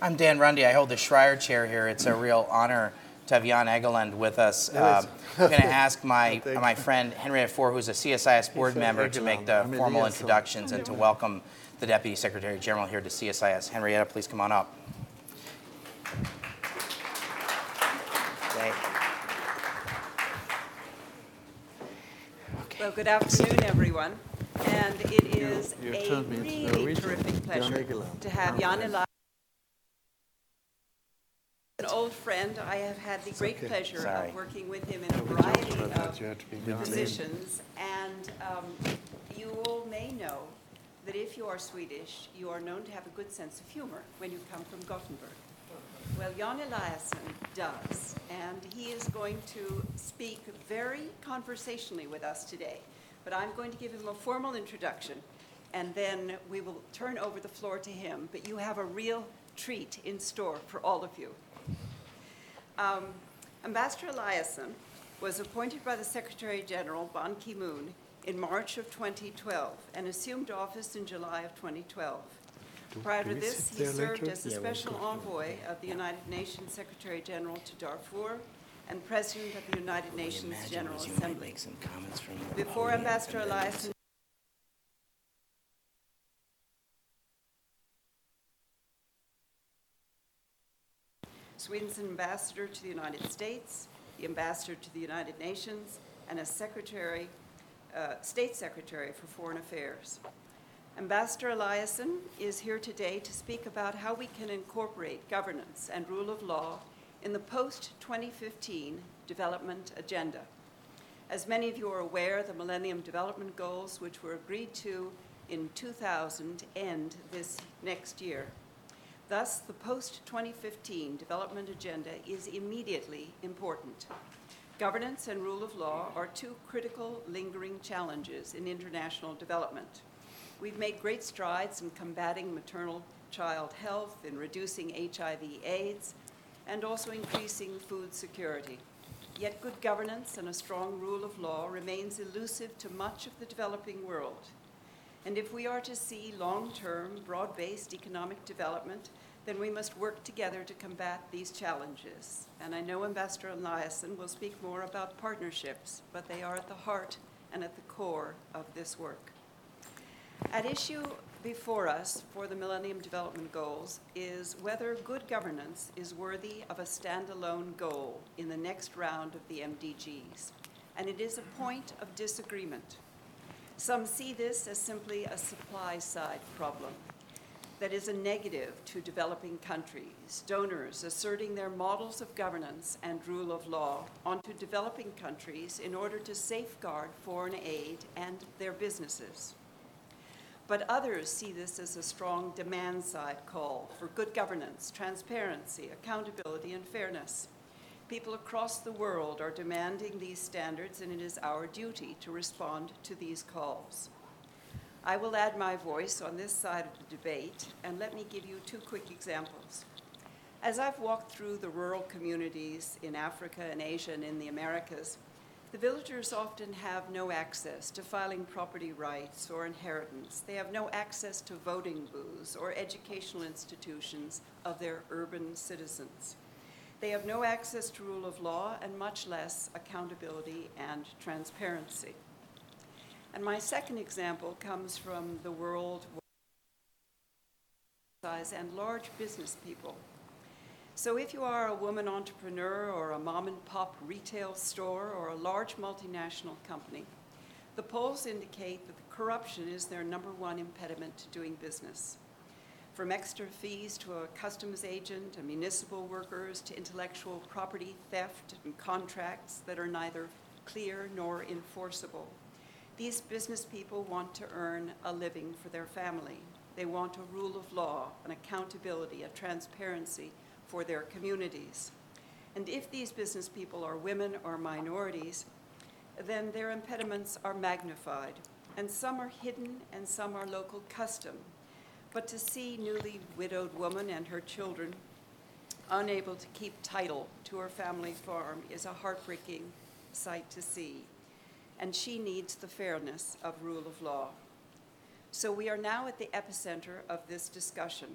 I'm Dan Rundy. I hold the Schreier chair here. It's a real honor to have Jan Egeland with us. I'm going to ask my friend Henrietta Fore, who's a CSIS board member, to make the formal introductions and to welcome the Deputy Secretary General here to CSIS. Henrietta, please come on up. Well, good afternoon, everyone. And it is a really terrific pleasure to have Jan Eliasson, an old friend. I have had the great pleasure of working with him in a variety of positions. And you all may know that if you are Swedish, you are known to have a good sense of humor when you come from Gothenburg. Well, Jan Eliasson does, and he is going to speak very conversationally with us today. But I'm going to give him a formal introduction, and then we will turn over the floor to him. But you have a real treat in store for all of you. Ambassador Eliasson was appointed by the Secretary General, Ban Ki-moon, in March of 2012 and assumed office in July of 2012. Prior to this, he served as the Special Envoy of the United Nations Secretary General to Darfur and President of the United Nations General Assembly. Before Ambassador Eliasson Sweden's ambassador to the United States, the ambassador to the United Nations, and as State Secretary for Foreign Affairs. Ambassador Eliasson is here today to speak about how we can incorporate governance and rule of law in the post-2015 development agenda. As many of you are aware, the Millennium Development Goals, which were agreed to in 2000, end this next year. Thus, the post-2015 development agenda is immediately important. Governance and rule of law are two critical, lingering challenges in international development. We've made great strides in combating maternal-child health, in reducing HIV/AIDS, and also increasing food security. Yet good governance and a strong rule of law remains elusive to much of the developing world. And if we are to see long-term, broad-based economic development, then we must work together to combat these challenges. And I know Ambassador Eliasson will speak more about partnerships, but they are at the heart and at the core of this work. At issue before us for the Millennium Development Goals is whether good governance is worthy of a standalone goal in the next round of the MDGs. And it is a point of disagreement. Some see this as simply a supply-side problem that is a negative to developing countries, donors asserting their models of governance and rule of law onto developing countries in order to safeguard foreign aid and their businesses. But others see this as a strong demand-side call for good governance, transparency, accountability, and fairness. People across the world are demanding these standards, and it is our duty to respond to these calls. I will add my voice on this side of the debate, and let me give you two quick examples. As I've walked through the rural communities in Africa and Asia and in the Americas, the villagers often have no access to filing property rights or inheritance. They have no access to voting booths or educational institutions of their urban citizens. They have no access to rule of law and much less accountability and transparency. And my second example comes from the world and large business people. So if you are a woman entrepreneur or a mom-and-pop retail store or a large multinational company, the polls indicate that the corruption is their number one impediment to doing business. From extra fees to a customs agent and municipal workers to intellectual property theft and contracts that are neither clear nor enforceable. These business people want to earn a living for their family. They want a rule of law, an accountability, a transparency for their communities. And if these business people are women or minorities, then their impediments are magnified. And some are hidden and some are local custom. But to see newly widowed woman and her children unable to keep title to her family farm is a heartbreaking sight to see. And she needs the fairness of rule of law. So we are now at the epicenter of this discussion.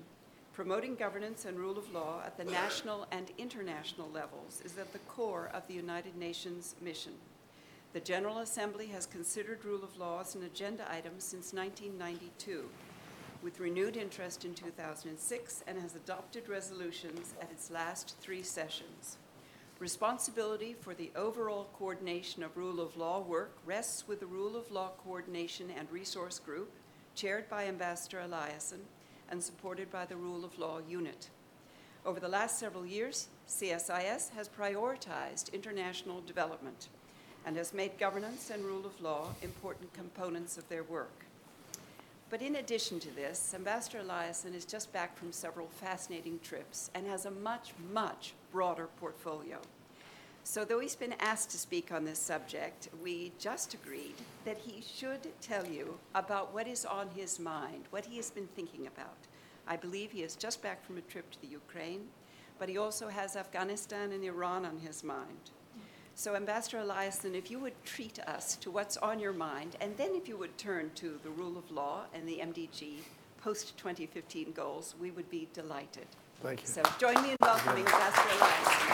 Promoting governance and rule of law at the national and international levels is at the core of the United Nations mission. The General Assembly has considered rule of law as an agenda item since 1992, with renewed interest in 2006, and has adopted resolutions at its last 3 sessions. Responsibility for the overall coordination of rule of law work rests with the Rule of Law Coordination and Resource Group, chaired by Ambassador Eliasson and supported by the Rule of Law Unit. Over the last several years, CSIS has prioritized international development and has made governance and rule of law important components of their work. But in addition to this, Ambassador Eliasson is just back from several fascinating trips and has a much, much broader portfolio. So though he's been asked to speak on this subject, we just agreed that he should tell you about what is on his mind, what he has been thinking about. I believe he is just back from a trip to the Ukraine, but he also has Afghanistan and Iran on his mind. So Ambassador Eliasson, if you would treat us to what's on your mind, and then if you would turn to the rule of law and the MDG post-2015 goals, we would be delighted. Thank you. So join me in welcoming Ambassador Eliasson.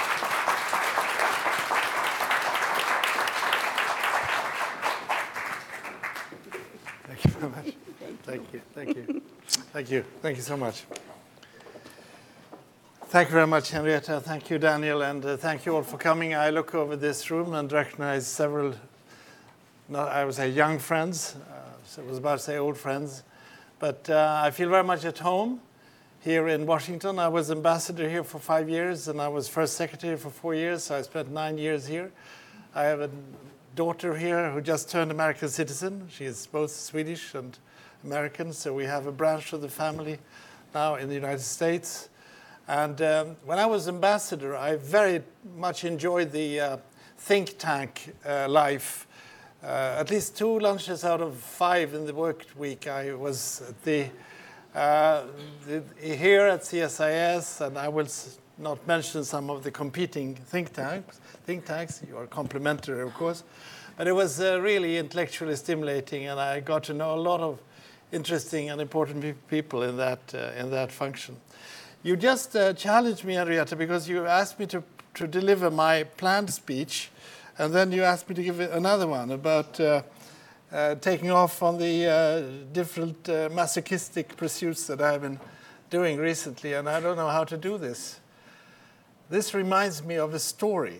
Thank you very much. Thank you. Thank you. Thank you. Thank you so much. Thank you very much, Henrietta. Thank you, Daniel, and thank you all for coming. I look over this room and recognize several, I would say, young friends. So I was about to say old friends. But I feel very much at home here in Washington. I was ambassador here for 5 years, and I was first secretary for 4 years, so I spent 9 years here. I have a daughter here who just turned American citizen. She is both Swedish and American, so we have a branch of the family now in the United States. And when I was ambassador, I very much enjoyed the think tank life. At least 2 lunches out of 5 in the work week, I was at here at CSIS, and I will not mention some of the competing think tanks. You are complimentary, of course. But it was really intellectually stimulating, and I got to know a lot of interesting and important people in that function. You just challenged me, Henrietta, because you asked me to deliver my planned speech, and then you asked me to give another one about taking off on the different masochistic pursuits that I've been doing recently, and I don't know how to do this. This reminds me of a story.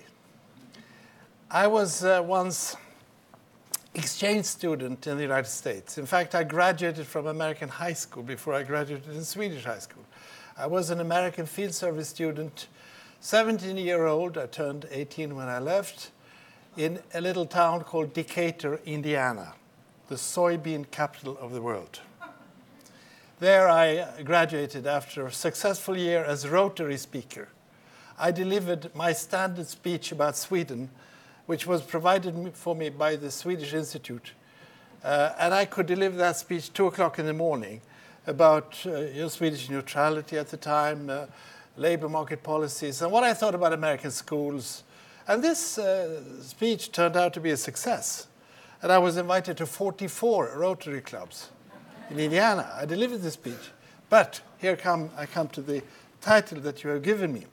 I was once exchange student in the United States. In fact, I graduated from American high school before I graduated in Swedish high school. I was an American field service student, 17-year-old. I turned 18 when I left, in a little town called Decatur, Indiana, the soybean capital of the world. There I graduated after a successful year as Rotary speaker. I delivered my standard speech about Sweden, which was provided for me by the Swedish Institute. And I could deliver that speech 2 o'clock in the morning about Swedish neutrality at the time, labor market policies, and what I thought about American schools. And this speech turned out to be a success. And I was invited to 44 Rotary clubs in Indiana. I delivered the speech. But I come to the title that you have given me.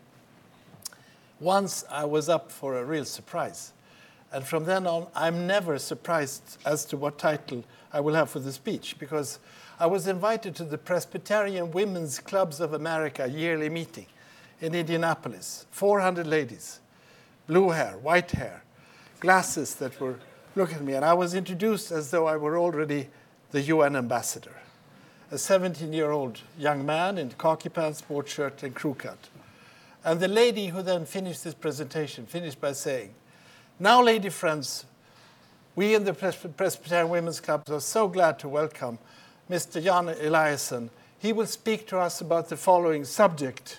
Once I was up for a real surprise. And from then on, I'm never surprised as to what title I will have for the speech, because I was invited to the Presbyterian Women's Clubs of America yearly meeting in Indianapolis. 400 ladies, blue hair, white hair, glasses that were looking at me. And I was introduced as though I were already the UN ambassador, a 17-year-old young man in khaki pants, sports shirt, and crew cut. And the lady who then finished this presentation finished by saying, "Now, lady friends, we in the Presbyterian Women's Club are so glad to welcome Mr. Jan Eliasson. He will speak to us about the following subject."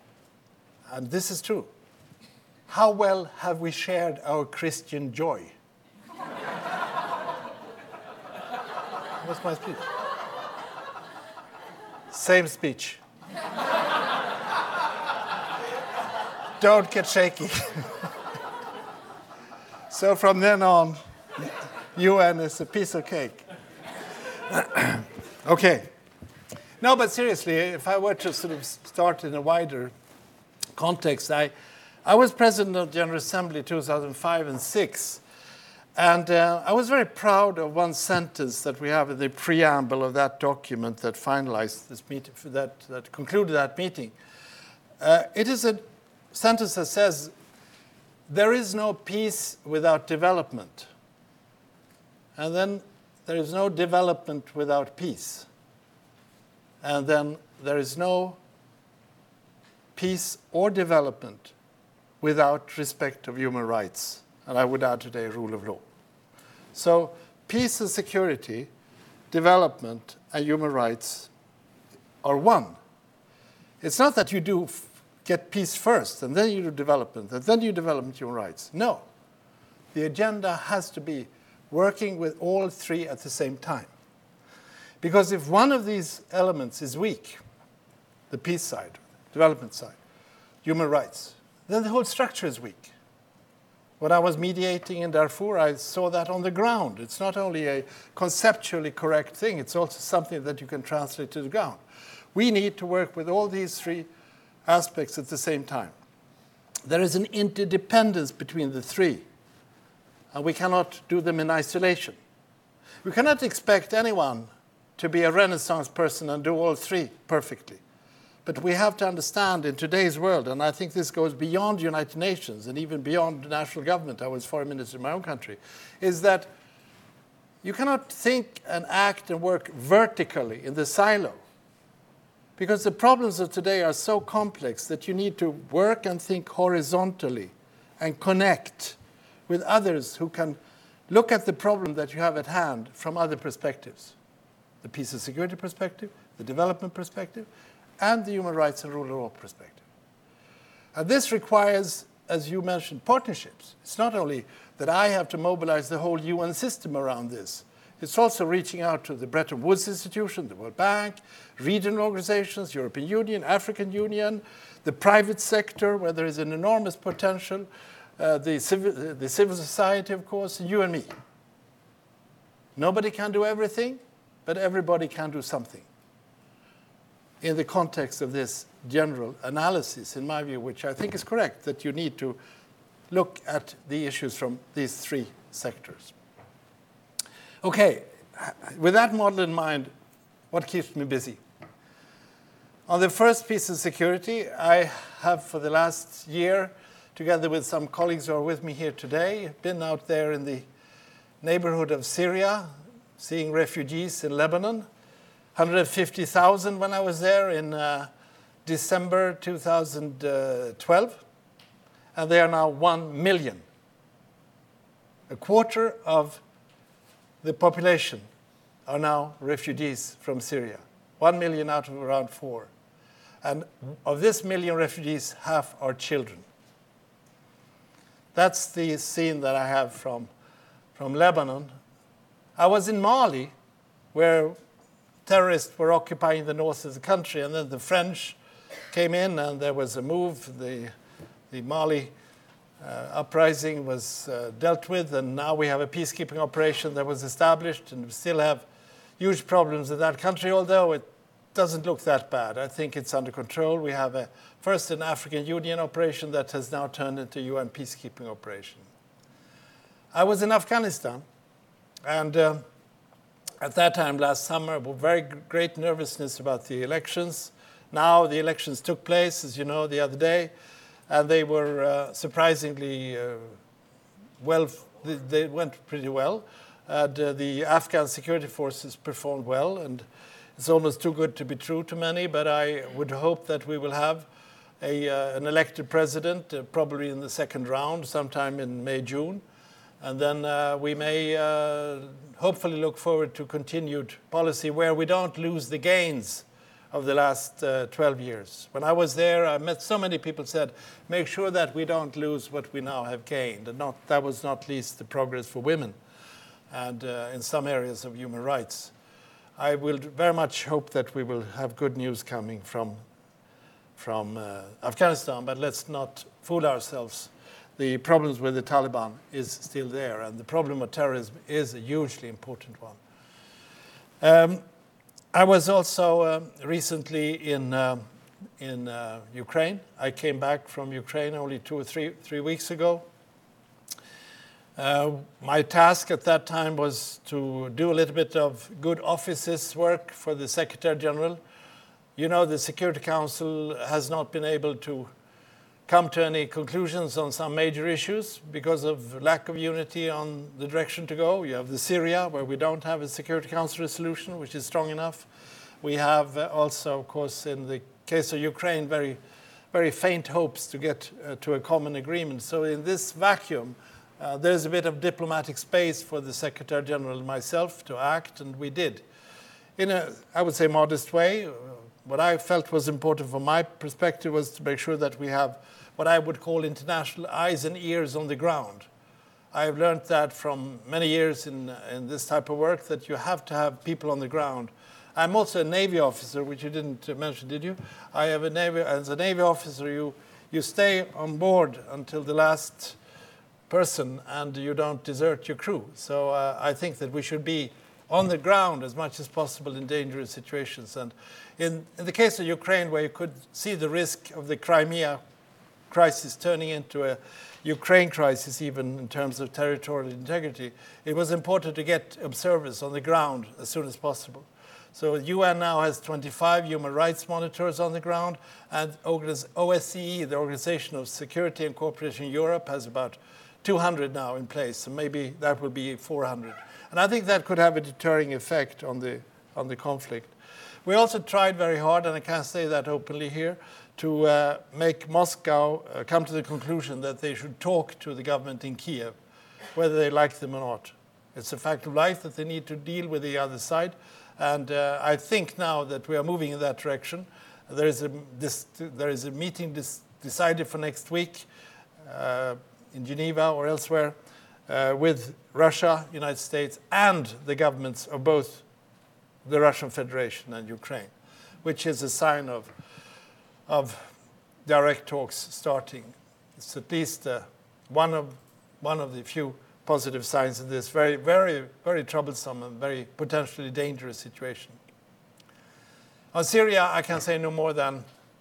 And this is true. How well have we shared our Christian joy? What's my speech? Same speech. Don't get shaky. So from then on, UN is a piece of cake. Okay. No, but seriously, if I were to sort of start in a wider context, I was president of the General Assembly 2005 and 6, and I was very proud of one sentence that we have in the preamble of that document that finalized this meeting, that concluded that meeting. It is a sentence that says, "There is no peace without development." And then there is no development without peace. And then there is no peace or development without respect of human rights. And I would add today rule of law. So peace and security, development and human rights are one. It's not that you get peace first and then you do development and then you develop human rights. No. The agenda has to be working with all three at the same time. Because if one of these elements is weak, the peace side, development side, human rights, then the whole structure is weak. When I was mediating in Darfur, I saw that on the ground. It's not only a conceptually correct thing, it's also something that you can translate to the ground. We need to work with all these three aspects at the same time. There is an interdependence between the three, and we cannot do them in isolation. We cannot expect anyone to be a Renaissance person and do all three perfectly. But we have to understand in today's world, and I think this goes beyond the United Nations and even beyond the national government, I was foreign minister in my own country, is that you cannot think and act and work vertically in the silo. Because the problems of today are so complex that you need to work and think horizontally and connect with others who can look at the problem that you have at hand from other perspectives. The peace and security perspective, the development perspective, and the human rights and rule of law perspective. And this requires, as you mentioned, partnerships. It's not only that I have to mobilize the whole UN system around this. It's also reaching out to the Bretton Woods Institution, the World Bank, regional organizations, European Union, African Union, the private sector, where there is an enormous potential, the civil society, of course, and you and me. Nobody can do everything, but everybody can do something. In the context of this general analysis, in my view, which I think is correct, that you need to look at the issues from these three sectors. Okay, with that model in mind, what keeps me busy? On the first piece of security, I have for the last year, together with some colleagues who are with me here today, been out there in the neighborhood of Syria, seeing refugees in Lebanon. 150,000 when I was there in December 2012, and they are now 1 million. A quarter of the population are now refugees from Syria. 1 million out of around 4. And of this million refugees, half are children. That's the scene that I have from Lebanon. I was in Mali, where terrorists were occupying the north of the country, and then the French came in and there was a move. The Mali uprising was dealt with, and now we have a peacekeeping operation that was established, and we still have huge problems in that country, although it doesn't look that bad. I think it's under control. We have first an African Union operation that has now turned into a UN peacekeeping operation. I was in Afghanistan, and at that time, last summer, very great nervousness about the elections. Now the elections took place, as you know, the other day, and they were surprisingly well, they went pretty well. The Afghan security forces performed well, and it's almost too good to be true to many, but I would hope that we will have an elected president, probably in the second round, sometime in May, June. And then we may hopefully look forward to continued policy where we don't lose the gains of the last 12 years. When I was there, I met so many people who said, make sure that we don't lose what we now have gained. And that was not least the progress for women and in some areas of human rights. I will very much hope that we will have good news coming from Afghanistan, but let's not fool ourselves. The problems with the Taliban is still there, and the problem of terrorism is a hugely important one. I was also recently in Ukraine. I came back from Ukraine only 2 or 3 weeks ago. My task at that time was to do a little bit of good offices work for the Secretary General. You know, the Security Council has not been able to come to any conclusions on some major issues because of lack of unity on the direction to go. You have the Syria, where we don't have a Security Council resolution, which is strong enough. We have also, of course, in the case of Ukraine, very, very faint hopes to get to a common agreement. So in this vacuum, there's a bit of diplomatic space for the Secretary General and myself to act, and we did. In a, I would say, modest way. What I felt was important from my perspective was to make sure that we have what I would call international eyes and ears on the ground. I've learned that from many years in this type of work, that you have to have people on the ground. I'm also a Navy officer, which you didn't mention, did you? As a Navy officer, you stay on board until the last person and you don't desert your crew. So I think that we should be on the ground as much as possible in dangerous situations. And in the case of Ukraine, where you could see the risk of the Crimea crisis turning into a Ukraine crisis, even in terms of territorial integrity, it was important to get observers on the ground as soon as possible. So the UN now has 25 human rights monitors on the ground, and OSCE, the Organization of Security and Cooperation in Europe, has about 200 now in place, and maybe that will be 400. And I think that could have a deterring effect on the conflict. We also tried very hard, and I can't say that openly here, to make Moscow come to the conclusion that they should talk to the government in Kiev, whether they like them or not. It's a fact of life that they need to deal with the other side. And I think now that we are moving in that direction. There is a meeting decided for next week in Geneva or elsewhere with Russia, United States, and the governments of both the Russian Federation and Ukraine, which is a sign of direct talks starting. It's at least one of the few positive signs in this very, very, very troublesome and very potentially dangerous situation. On Syria, I can say no more than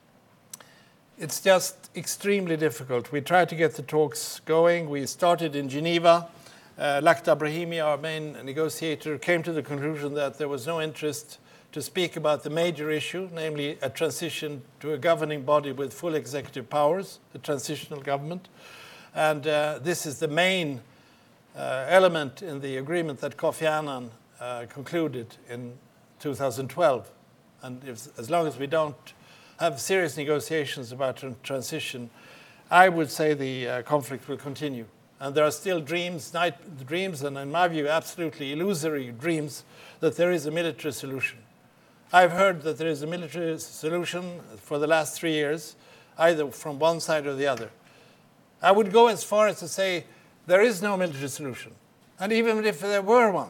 it's just extremely difficult. We tried to get the talks going. We started in Geneva. Lakhdar Brahimi, our main negotiator, came to the conclusion that there was no interest to speak about the major issue, namely a transition to a governing body with full executive powers, a transitional government. And this is the main element in the agreement that Kofi Annan concluded in 2012. And as long as we don't have serious negotiations about transition, I would say the conflict will continue. And there are still dreams, and in my view, absolutely illusory dreams, that there is a military solution. I've heard that there is a military solution for the last 3 years, either from one side or the other. I would go as far as to say there is no military solution. And even if there were one,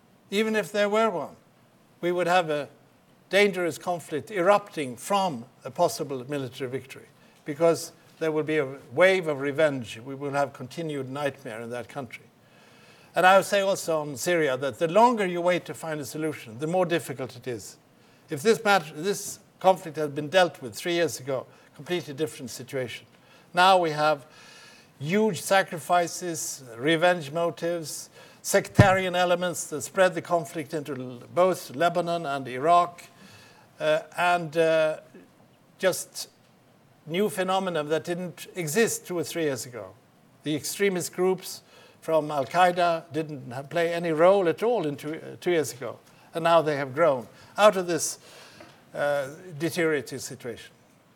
we would have a dangerous conflict erupting from a possible military victory, because there will be a wave of revenge. We will have continued nightmare in that country. And I would say also on Syria that the longer you wait to find a solution, the more difficult it is. If this conflict had been dealt with 3 years ago, completely different situation. Now we have huge sacrifices, revenge motives, sectarian elements that spread the conflict into both Lebanon and Iraq, and just new phenomena that didn't exist 2 or 3 years ago. The extremist groups from Al-Qaeda didn't play any role at all in 2 years ago, and now they have grown out of this deteriorating situation.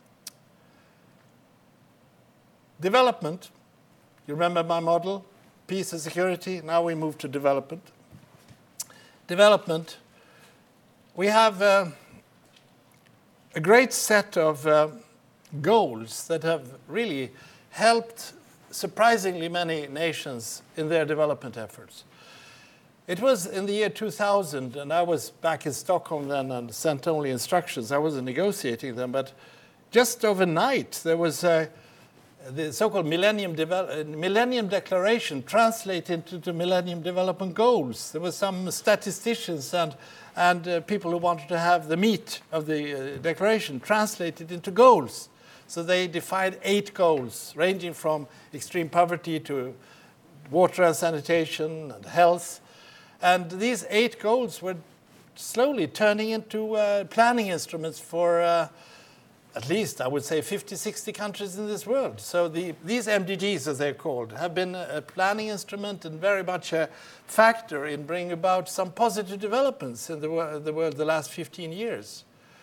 Development, you remember my model, peace and security. Now we move to development. Development, we have a great set of goals that have really helped surprisingly many nations in their development efforts. It was in the year 2000, and I was back in Stockholm then and sent only instructions. I wasn't negotiating them, but just overnight there was a the so-called Millennium Declaration translated into Millennium Development Goals. There were some statisticians and people who wanted to have the meat of the declaration translated into goals. So they defined 8 goals, ranging from extreme poverty to water and sanitation and health. And these 8 goals were slowly turning into planning instruments for at least, I would say, 50, 60 countries in this world. So these MDGs, as they're called, have been a planning instrument and very much a factor in bringing about some positive developments in the world the last 15 years.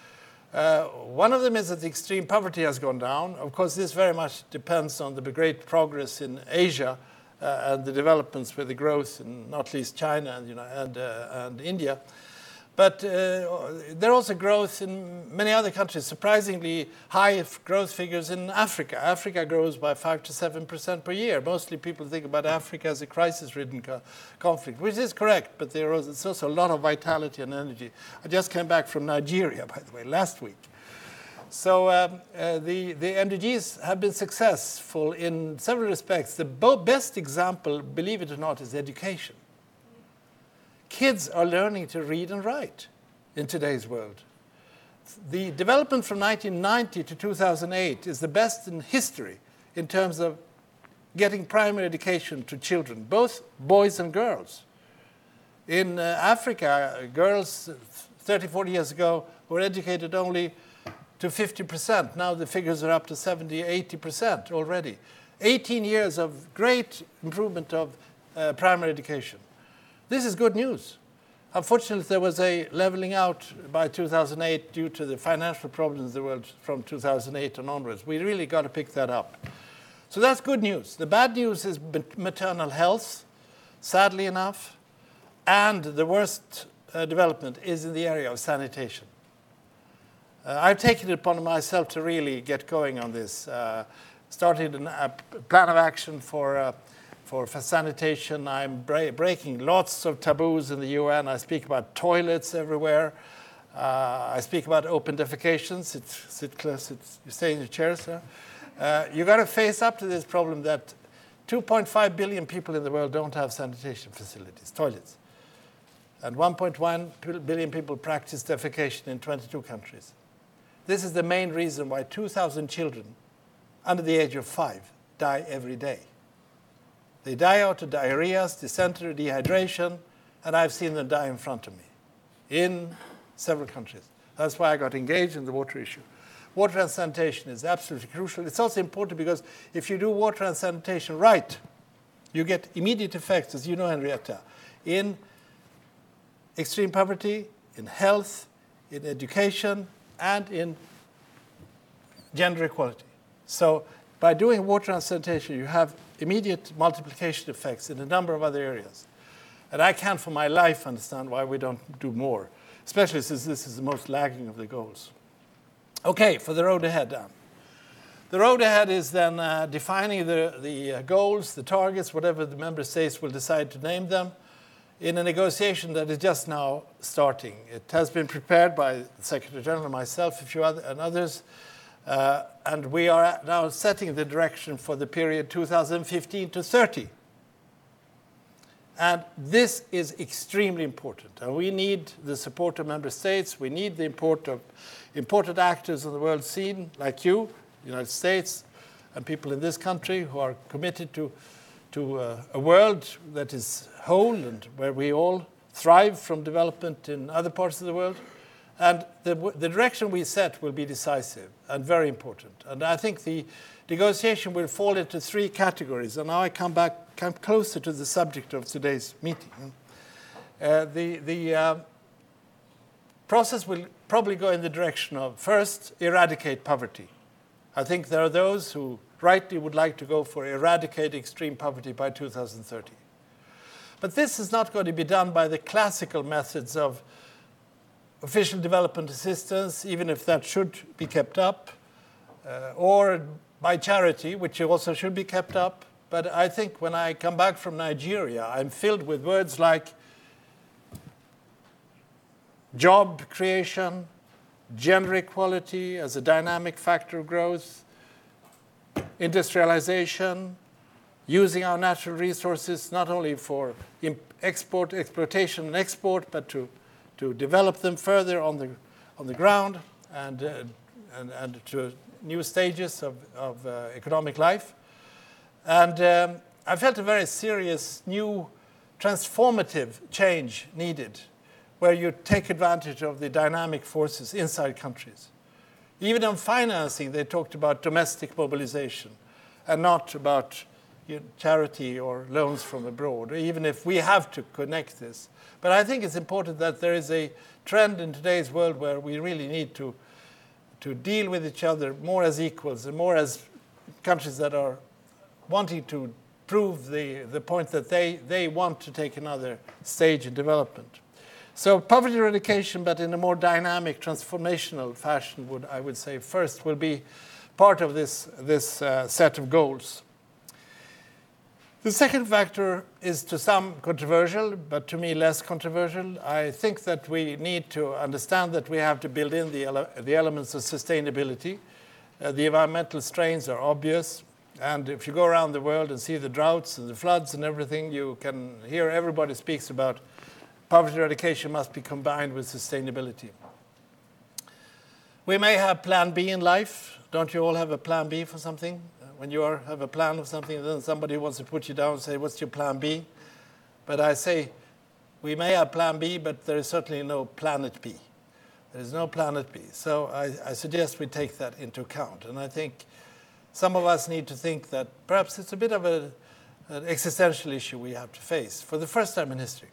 One of them is that the extreme poverty has gone down. Of course, this very much depends on the great progress in Asia and the developments with the growth in not least China and India. But there also growth in many other countries, surprisingly high growth figures in Africa. Africa grows by 5 to 7% per year. Mostly people think about Africa as a crisis-ridden conflict, which is correct, but there's also a lot of vitality and energy. I just came back from Nigeria, by the way, last week. So the MDGs have been successful in several respects. The best example, believe it or not, is education. Kids are learning to read and write in today's world. The development from 1990 to 2008 is the best in history in terms of getting primary education to children, both boys and girls. In Africa, girls 30, 40 years ago were educated only to 50%. Now the figures are up to 70, 80% already. 18 years of great improvement of primary education. This is good news. Unfortunately, there was a leveling out by 2008 due to the financial problems in the world from 2008 and onwards. We really got to pick that up. So that's good news. The bad news is maternal health, sadly enough, and the worst development is in the area of sanitation. I've taken it upon myself to really get going on this. Started a plan of action for sanitation. I'm breaking lots of taboos in the UN. I speak about toilets everywhere. I speak about open defecations. You stay in your chairs. You got to face up to this problem that 2.5 billion people in the world don't have sanitation facilities, toilets. And 1.1 billion people practice defecation in 22 countries. This is the main reason why 2,000 children under the age of 5 die every day. They die out of diarrheas, dysentery, dehydration, and I've seen them die in front of me in several countries. That's why I got engaged in the water issue. Water and sanitation is absolutely crucial. It's also important because if you do water and sanitation right, you get immediate effects, as you know, Henrietta, in extreme poverty, in health, in education, and in gender equality. So by doing water and sanitation, you have immediate multiplication effects in a number of other areas. And I can't for my life understand why we don't do more, especially since this is the most lagging of the goals. Okay, for the road ahead, Dan. The road ahead is then defining the goals, the targets, whatever the member states will decide to name them, in a negotiation that is just now starting. It has been prepared by the Secretary General and myself, a few and others, and we are now setting the direction for the period 2015 to 30. And this is extremely important. And we need the support of member states. We need the important actors on the world scene, like you, the United States, and people in this country who are committed to a world that is whole and where we all thrive from development in other parts of the world. And the direction we set will be decisive and very important. And I think the negotiation will fall into 3 categories. And now I come closer to the subject of today's meeting. The process will probably go in the direction of, first, eradicate poverty. I think there are those who rightly would like to go for eradicate extreme poverty by 2030. But this is not going to be done by the classical methods of official development assistance, even if that should be kept up, or by charity, which also should be kept up. But I think when I come back from Nigeria, I'm filled with words like job creation, gender equality as a dynamic factor of growth, industrialization, using our natural resources not only for exploitation and export, but to develop them further on the ground and to new stages of economic life. And I felt a very serious new transformative change needed, where you take advantage of the dynamic forces inside countries. Even on financing, they talked about domestic mobilization and not about charity or loans from abroad, even if we have to connect this. But I think it's important that there is a trend in today's world where we really need to deal with each other more as equals and more as countries that are wanting to prove the point that they want to take another stage in development. So poverty eradication, but in a more dynamic, transformational fashion, I would say first will be part of this set of goals. The second factor is to some controversial, but to me less controversial. I think that we need to understand that we have to build in the elements of sustainability. The environmental strains are obvious. And if you go around the world and see the droughts and the floods and everything, you can hear everybody speaks about poverty eradication must be combined with sustainability. We may have plan B in life. Don't you all have a plan B for something? When you have a plan of something, then somebody wants to put you down and say, what's your plan B? But I say, we may have plan B, but there is certainly no planet B. There is no planet B. So I suggest we take that into account. And I think some of us need to think that perhaps it's a bit of an existential issue we have to face for the first time in history.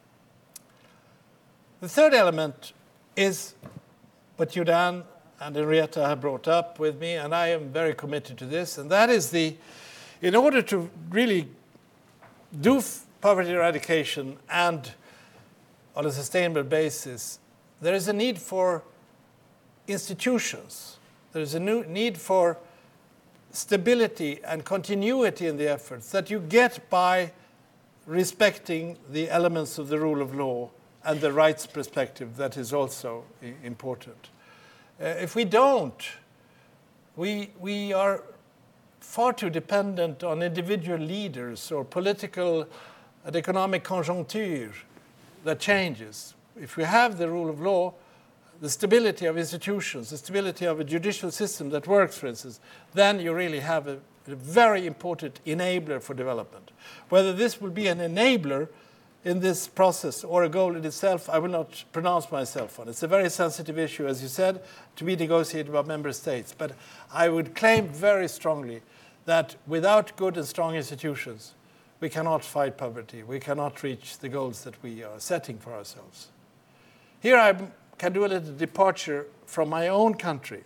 The third element is what you, Dan and Henrietta, have brought up with me, and I am very committed to this, and that is in order to really do poverty eradication and on a sustainable basis, there is a need for institutions. There is a need for stability and continuity in the efforts that you get by respecting the elements of the rule of law and the rights perspective that is also important. If we don't, we are far too dependent on individual leaders or political and economic conjuncture that changes. If we have the rule of law, the stability of institutions, the stability of a judicial system that works, for instance, then you really have a very important enabler for development. Whether this will be an enabler in this process or a goal in itself, I will not pronounce myself on. It's a very sensitive issue, as you said, to be negotiated by member states. But I would claim very strongly that without good and strong institutions, we cannot fight poverty. We cannot reach the goals that we are setting for ourselves. Here I can do a little departure from my own country.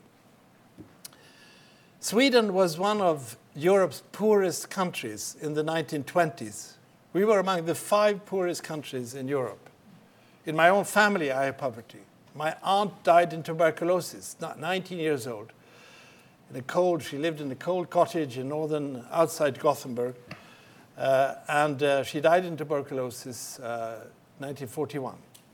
Sweden was one of Europe's poorest countries in the 1920s. We were among the 5 poorest countries in Europe. In my own family, I have poverty. My aunt died in tuberculosis, 19 years old. She lived in a cold cottage in outside Gothenburg, and she died in tuberculosis 1941.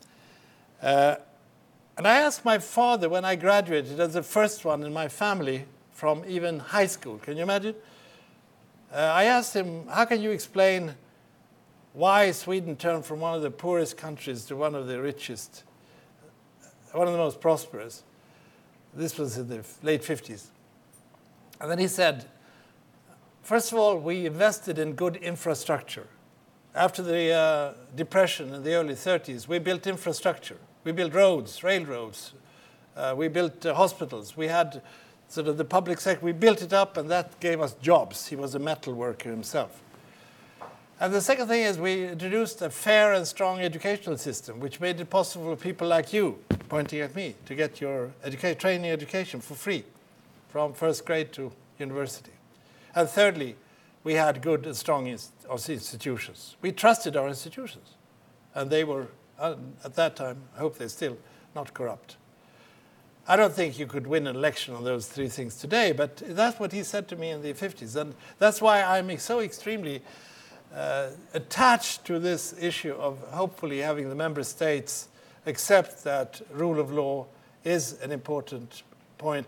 And I asked my father when I graduated as the first one in my family from even high school. Can you imagine? I asked him, how can you explain why Sweden turned from one of the poorest countries to one of the richest, one of the most prosperous? This was in the late 50s. And then he said, first of all, we invested in good infrastructure. After the Depression in the early 30s, we built infrastructure. We built roads, railroads. We built hospitals. We had sort of the public sector. We built it up, and that gave us jobs. He was a metal worker himself. And the second thing is we introduced a fair and strong educational system, which made it possible for people like you, pointing at me, to get your training education for free from first grade to university. And thirdly, we had good and strong institutions. We trusted our institutions. And they were, at that time, I hope they're still, not corrupt. I don't think you could win an election on those 3 things today, but that's what he said to me in the 50s. And that's why I'm so extremely attached to this issue of hopefully having the member states accept that rule of law is an important point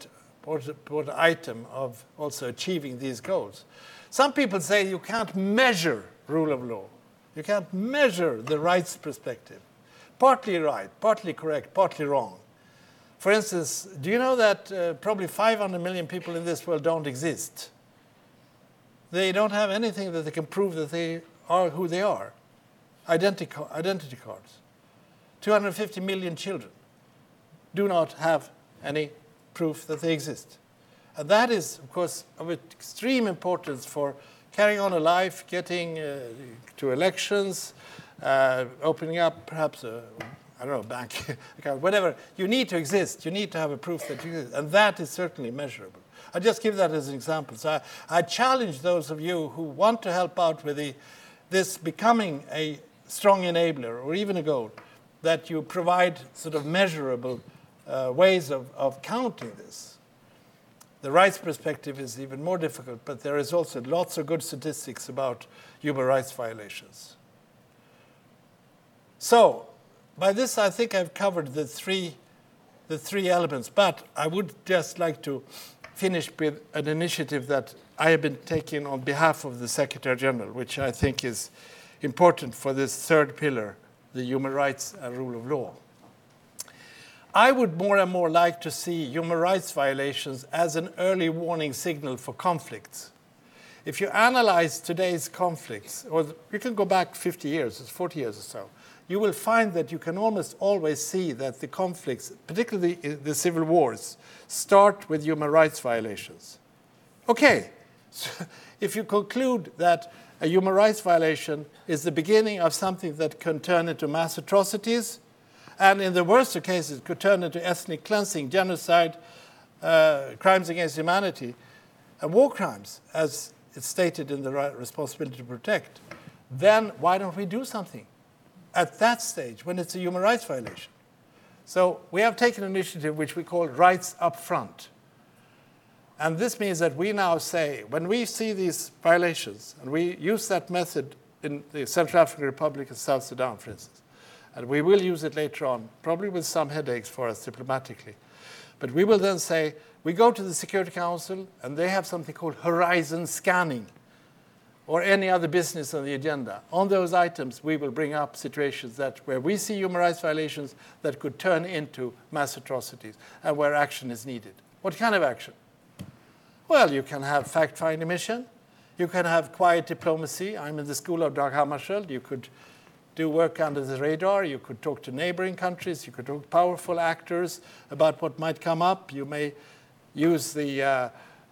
important item of also achieving these goals. Some people say you can't measure rule of law. You can't measure the rights perspective. Partly right, partly correct, partly wrong. For instance, do you know that probably 500 million people in this world don't exist? They don't have anything that they can prove that they are who they are. Identity cards. 250 million children do not have any proof that they exist. And that is, of course, of extreme importance for carrying on a life, getting to elections, opening up perhaps a bank account, whatever. You need to exist. You need to have a proof that you exist. And that is certainly measurable. I just give that as an example. So I challenge those of you who want to help out with this becoming a strong enabler or even a goal, that you provide sort of measurable ways of counting this. The rights perspective is even more difficult, but there is also lots of good statistics about human rights violations. So, by this I think I've covered the three elements, but I would just like to finish with an initiative that I have been taking on behalf of the Secretary General, which I think is important for this third pillar, the human rights and rule of law. I would more and more like to see human rights violations as an early warning signal for conflicts. If you analyze today's conflicts, or you can go back 50 years, 40 years or so, you will find that you can almost always see that the conflicts, particularly the civil wars, start with human rights violations. Okay, so if you conclude that a human rights violation is the beginning of something that can turn into mass atrocities, and in the worst of cases could turn into ethnic cleansing, genocide, crimes against humanity, and war crimes, as it's stated in the responsibility to protect, then why don't we do something at that stage when it's a human rights violation? So we have taken an initiative which we call Rights Up Front. And this means that we now say, when we see these violations, and we use that method in the Central African Republic and South Sudan, for instance, and we will use it later on, probably with some headaches for us diplomatically. But we will then say, we go to the Security Council, and they have something called horizon scanning, or any other business on the agenda. On those items, we will bring up situations where we see human rights violations that could turn into mass atrocities, and where action is needed. What kind of action? Well, you can have fact-finding mission. You can have quiet diplomacy. I'm in the school of Dag Hammarskjöld. You could do work under the radar. You could talk to neighboring countries. You could talk to powerful actors about what might come up. You may use the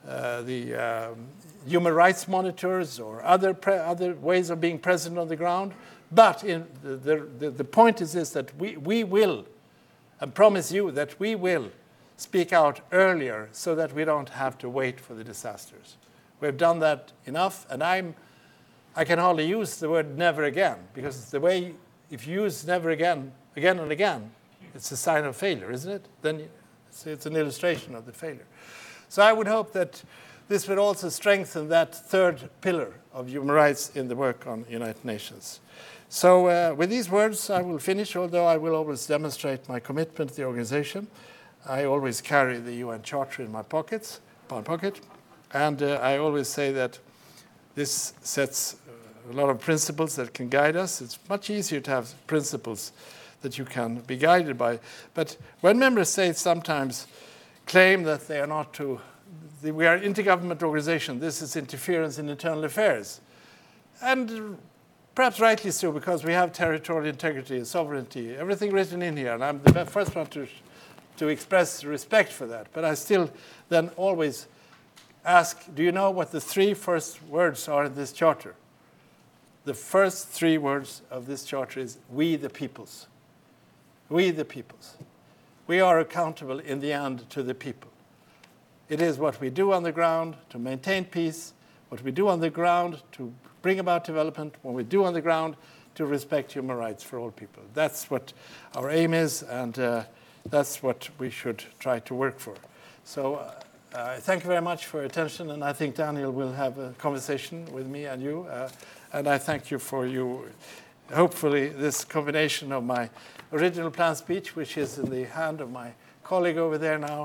human rights monitors or other ways of being present on the ground. But the point is this, that we will, and promise you that we will, speak out earlier so that we don't have to wait for the disasters. We've done that enough, and I can hardly use the word never again, because the way, if you use never again and again, it's a sign of failure, isn't it? Then it's an illustration of the failure. So I would hope that this would also strengthen that third pillar of human rights in the work on United Nations. So with these words, I will finish, although I will always demonstrate my commitment to the organization. I always carry the UN Charter in my pocket, and I always say that this sets a lot of principles that can guide us. It's much easier to have principles that you can be guided by. But when member states sometimes claim that they are not to, we are an intergovernmental organization, this is interference in internal affairs. And perhaps rightly so, because we have territorial integrity, sovereignty, everything written in here, and I'm the first one to express respect for that. But I still then always ask, do you know what the three first words are in this charter? The first three words of this charter is, we the peoples. We the peoples. We are accountable in the end to the people. It is what we do on the ground to maintain peace, what we do on the ground to bring about development, what we do on the ground to respect human rights for all people. That's what our aim is, and that's what we should try to work for. So thank you very much for your attention, and I think Daniel will have a conversation with me and you. And I thank you for hopefully this combination of my original planned speech, which is in the hand of my colleague over there now,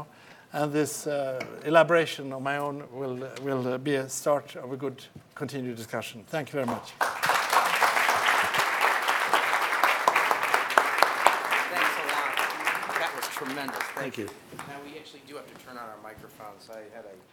And this elaboration on my own will be a start of a good continued discussion. Thank you very much. Thanks a lot. That was tremendous. Thank you. Now we actually do have to turn on our microphones. I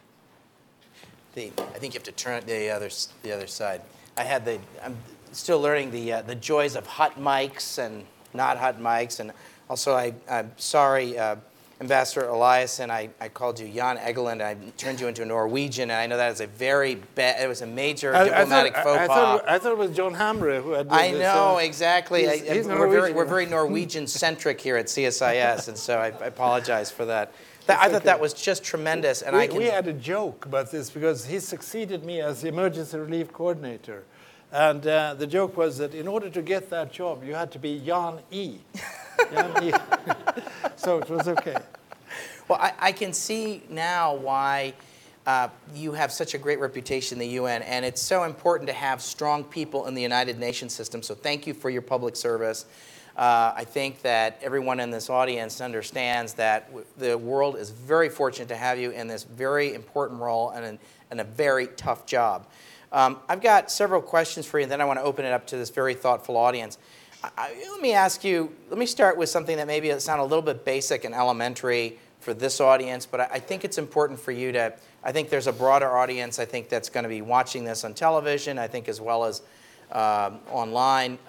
think you have to turn it the other side. I'm still learning the joys of hot mics and not hot mics, and also I'm sorry, Ambassador Eliasson, I called you Jan Egeland. I turned you into a Norwegian, and I know that is a very bad. It was a major diplomatic faux pas. I thought it was John Hamre who had done I this. know exactly. He's We're very Norwegian centric here at CSIS, and so I apologize for that. I thought that was just tremendous, and we had a joke about this because he succeeded me as the emergency relief coordinator, and the joke was that in order to get that job, you had to be Jan E. Jan E. So it was okay. Well, I can see now why you have such a great reputation in the UN, and it's so important to have strong people in the United Nations system. So thank you for your public service. I think that everyone in this audience understands that the world is very fortunate to have you in this very important role and a very tough job. I've got several questions for you, and then I want to open it up to this very thoughtful audience. Let me start with something that maybe sounds a little bit basic and elementary for this audience, but I think it's important for you to, I think there's a broader audience, I think that's going to be watching this on television, I think as well as online.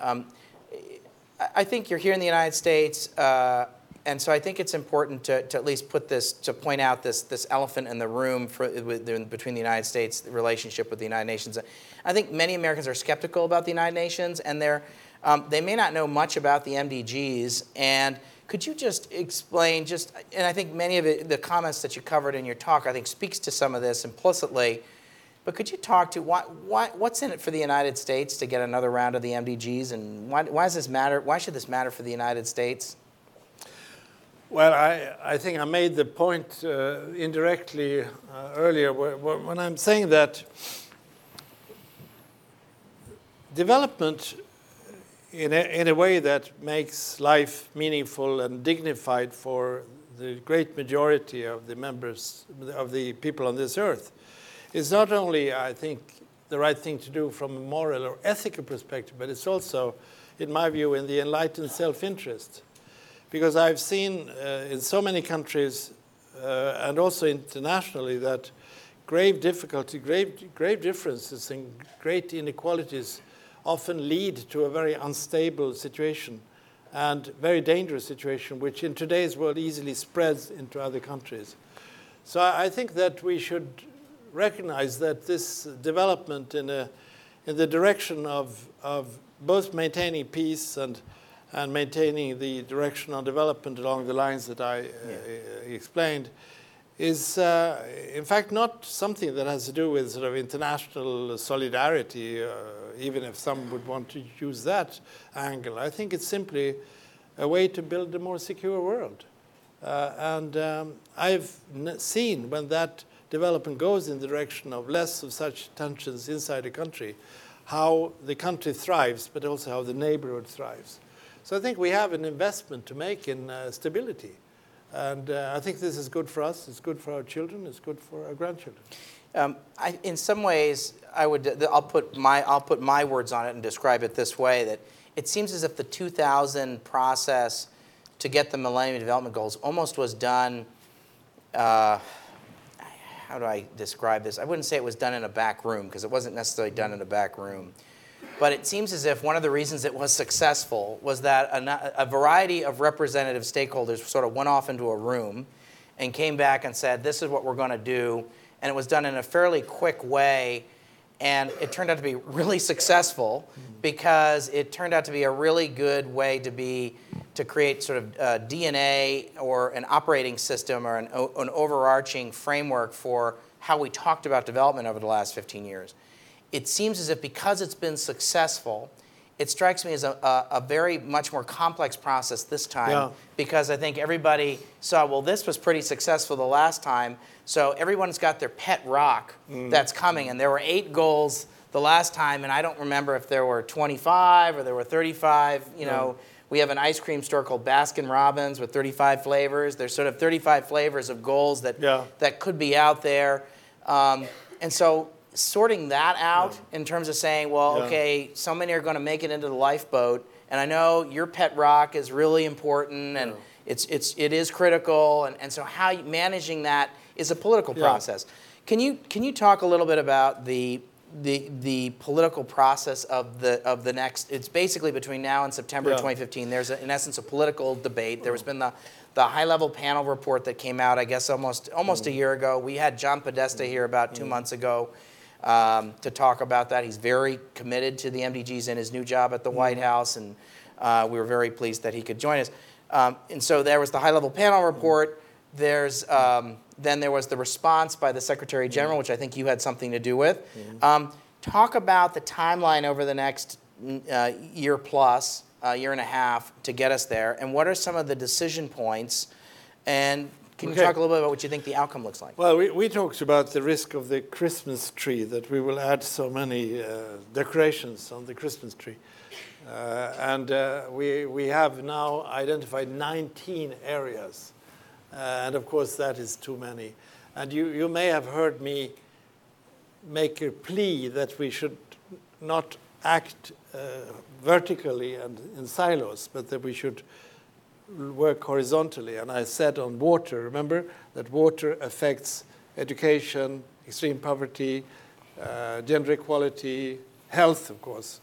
I think you're here in the United States, and so I think it's important to at least point out this elephant in the room between the United States, the relationship with the United Nations. I think many Americans are skeptical about the United Nations, and they may not know much about the MDGs. And could you just explain, and I think many of the comments that you covered in your talk, I think speaks to some of this implicitly. But could you talk to what's in it for the United States to get another round of the MDGs, and why does this matter? Why should this matter for the United States? Well, I think I made the point indirectly earlier when I'm saying that development in a way that makes life meaningful and dignified for the great majority of the members of the people on this earth is not only, I think, the right thing to do from a moral or ethical perspective, but it's also, in my view, in the enlightened self-interest. Because I've seen in so many countries and also internationally that grave difficulty, grave differences and great inequalities often lead to a very unstable situation and very dangerous situation, which in today's world easily spreads into other countries. So I think that we should recognize that this development in the direction of both maintaining peace and maintaining the direction on development along the lines that I explained is, in fact, not something that has to do with sort of international solidarity, even if some would want to use that angle. I think it's simply a way to build a more secure world. I've seen when that development goes in the direction of less of such tensions inside a country, how the country thrives, but also how the neighborhood thrives. So I think we have an investment to make in stability. And I think this is good for us, it's good for our children, it's good for our grandchildren. In some ways, I'll put my words on it and describe it this way, that it seems as if the 2000 process to get the Millennium Development Goals almost was done, how do I describe this? I wouldn't say it was done in a back room, because it wasn't necessarily done in a back room. But it seems as if one of the reasons it was successful was that a variety of representative stakeholders sort of went off into a room and came back and said, this is what we're going to do. And it was done in a fairly quick way. And it turned out to be really successful because it turned out to be a really good way to create sort of DNA or an operating system or an overarching framework for how we talked about development over the last 15 years. It seems as if because it's been successful, it strikes me as a very much more complex process this time, because I think everybody saw, well, this was pretty successful the last time, so everyone's got their pet rock that's coming, and there were 8 goals the last time, and I don't remember if there were 25 or there were 35, We have an ice cream store called Baskin Robbins with 35 flavors. There's sort of 35 flavors of goals that could be out there. And so sorting that out in terms of saying, well, okay, so many are going to make it into the lifeboat. And I know your pet rock is really important, and it is critical. And so how managing that is a political process. Can you talk a little bit about the political process of the next? It's basically between now and September 2015. There's in essence a political debate. There has been the high-level panel report that came out, I guess, almost a year ago. We had John Podesta here about 2 months ago to talk about that. He's very committed to the MDGs in his new job at the White House, and we were very pleased that he could join us. And so there was the high-level panel report. There's then there was the response by the Secretary General, which I think you had something to do with. Talk about the timeline over the next year plus, year and a half to get us there, and what are some of the decision points? And can you talk a little bit about what you think the outcome looks like? Well, we talked about the risk of the Christmas tree, that we will add so many decorations on the Christmas tree. And we have now identified 19 areas. And of course, that is too many. And you may have heard me make a plea that we should not act vertically and in silos, but that we should work horizontally. And I said on water, remember, that water affects education, extreme poverty, gender equality, health, of course.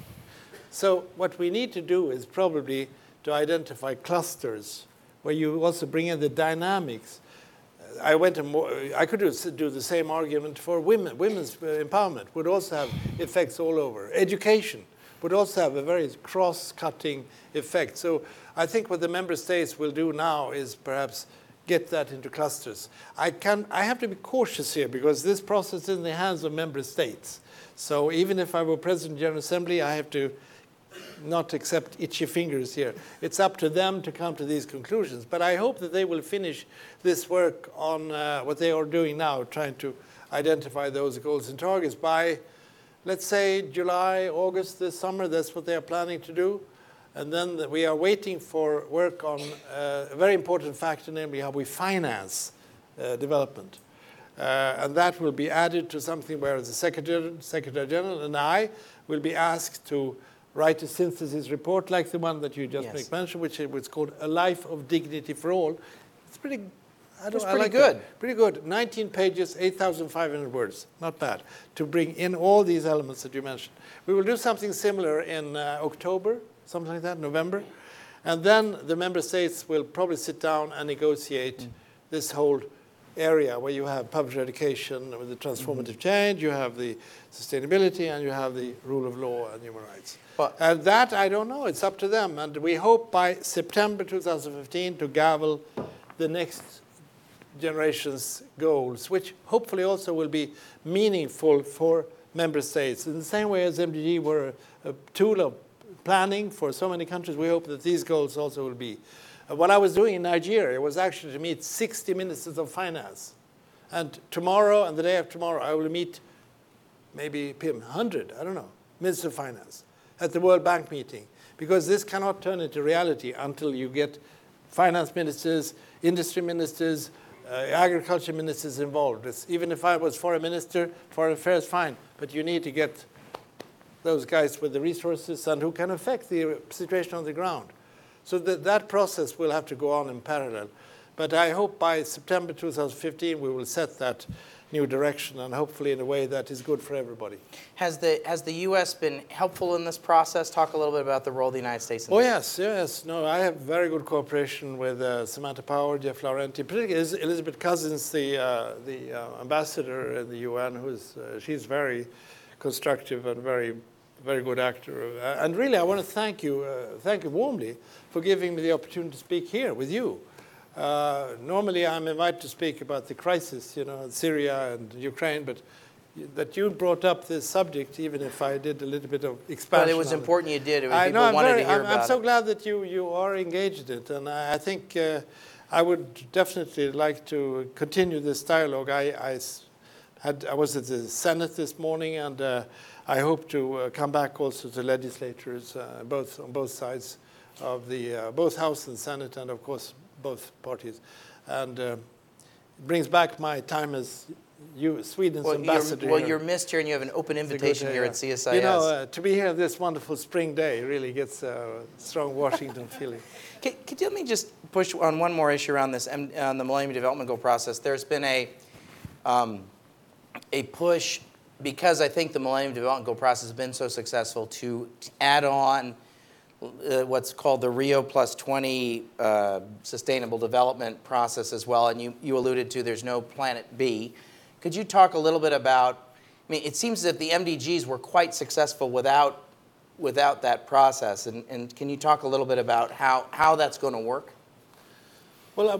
So what we need to do is probably to identify clusters where you also bring in the dynamics. I could do the same argument for women. Women's empowerment would also have effects all over. Education would also have a very cross-cutting effect. So I think what the member states will do now is perhaps get that into clusters. I have to be cautious here because this process is in the hands of member states. So even if I were President of the General Assembly, I have to not accept itchy fingers here. It's up to them to come to these conclusions. But I hope that they will finish this work on what they are doing now, trying to identify those goals and targets by, let's say, July, August this summer. That's what they are planning to do. And then we are waiting for work on a very important factor, namely how we finance development. And that will be added to something where the Secretary General and I will be asked to write a synthesis report like the one that you just mentioned, which was called A Life of Dignity for All. It's pretty good. Pretty good. 19 pages, 8,500 words. Not bad. To bring in all these elements that you mentioned. We will do something similar in October, something like that, November. And then the member states will probably sit down and negotiate this whole area where you have public education with the transformative change, you have the sustainability, and you have the rule of law and human rights. And that, I don't know. It's up to them. And we hope by September 2015 to gavel the next generation's goals, which hopefully also will be meaningful for member states. In the same way as MDG were a tool of planning for so many countries, we hope that these goals also will be. What I was doing in Nigeria was actually to meet 60 ministers of finance. And tomorrow and the day after tomorrow, I will meet maybe 100, I don't know, ministers of finance at the World Bank meeting. Because this cannot turn into reality until you get finance ministers, industry ministers, agriculture ministers involved. Even if I was foreign minister, foreign affairs, fine. But you need to get those guys with the resources and who can affect the situation on the ground. So that process will have to go on in parallel. But I hope by September 2015 we will set that new direction, and hopefully in a way that is good for everybody. Has the U.S. been helpful in this process? Talk a little bit about the role of the United States in this. Yes. No, I have very good cooperation with Samantha Power, Jeff Laurenti, particularly Elizabeth Cousins, the ambassador in the UN, she's very constructive and very good actor. And really, I want to thank you warmly for giving me the opportunity to speak here with you. Normally, I'm invited to speak about the crisis, Syria and Ukraine, but that you brought up this subject, even if I did a little bit of expansion. But it was important you did. People wanted to hear about it. I'm so glad that you are engaged in it, and I think I would definitely like to continue this dialogue. I was at the Senate this morning, and I hope to come back also to legislators on both sides of the both House and Senate, and of course both parties. And it brings back my time as Sweden's ambassador. You're missed here, and you have an open invitation here at CSIS. You know, to be here this wonderful spring day really gets a strong Washington feeling. Could you let me just push on one more issue around this, on the Millennium Development Goal process? There's been a push, because I think the Millennium Development Goal process has been so successful, to add on what's called the Rio +20 Sustainable Development process as well. And you alluded to there's no Planet B. Could you talk a little bit about, I mean, it seems that the MDGs were quite successful without that process. And can you talk a little bit about how that's going to work? Well,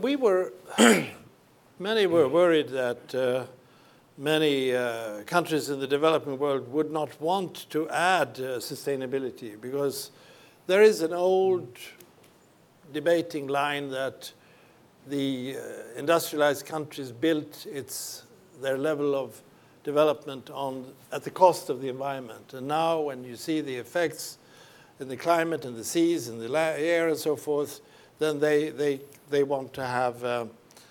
many were worried that many countries in the developing world would not want to add sustainability, because there is an old debating line that the industrialized countries built their level of development at the cost of the environment. And now when you see the effects in the climate and the seas and the air and so forth, then they want to have a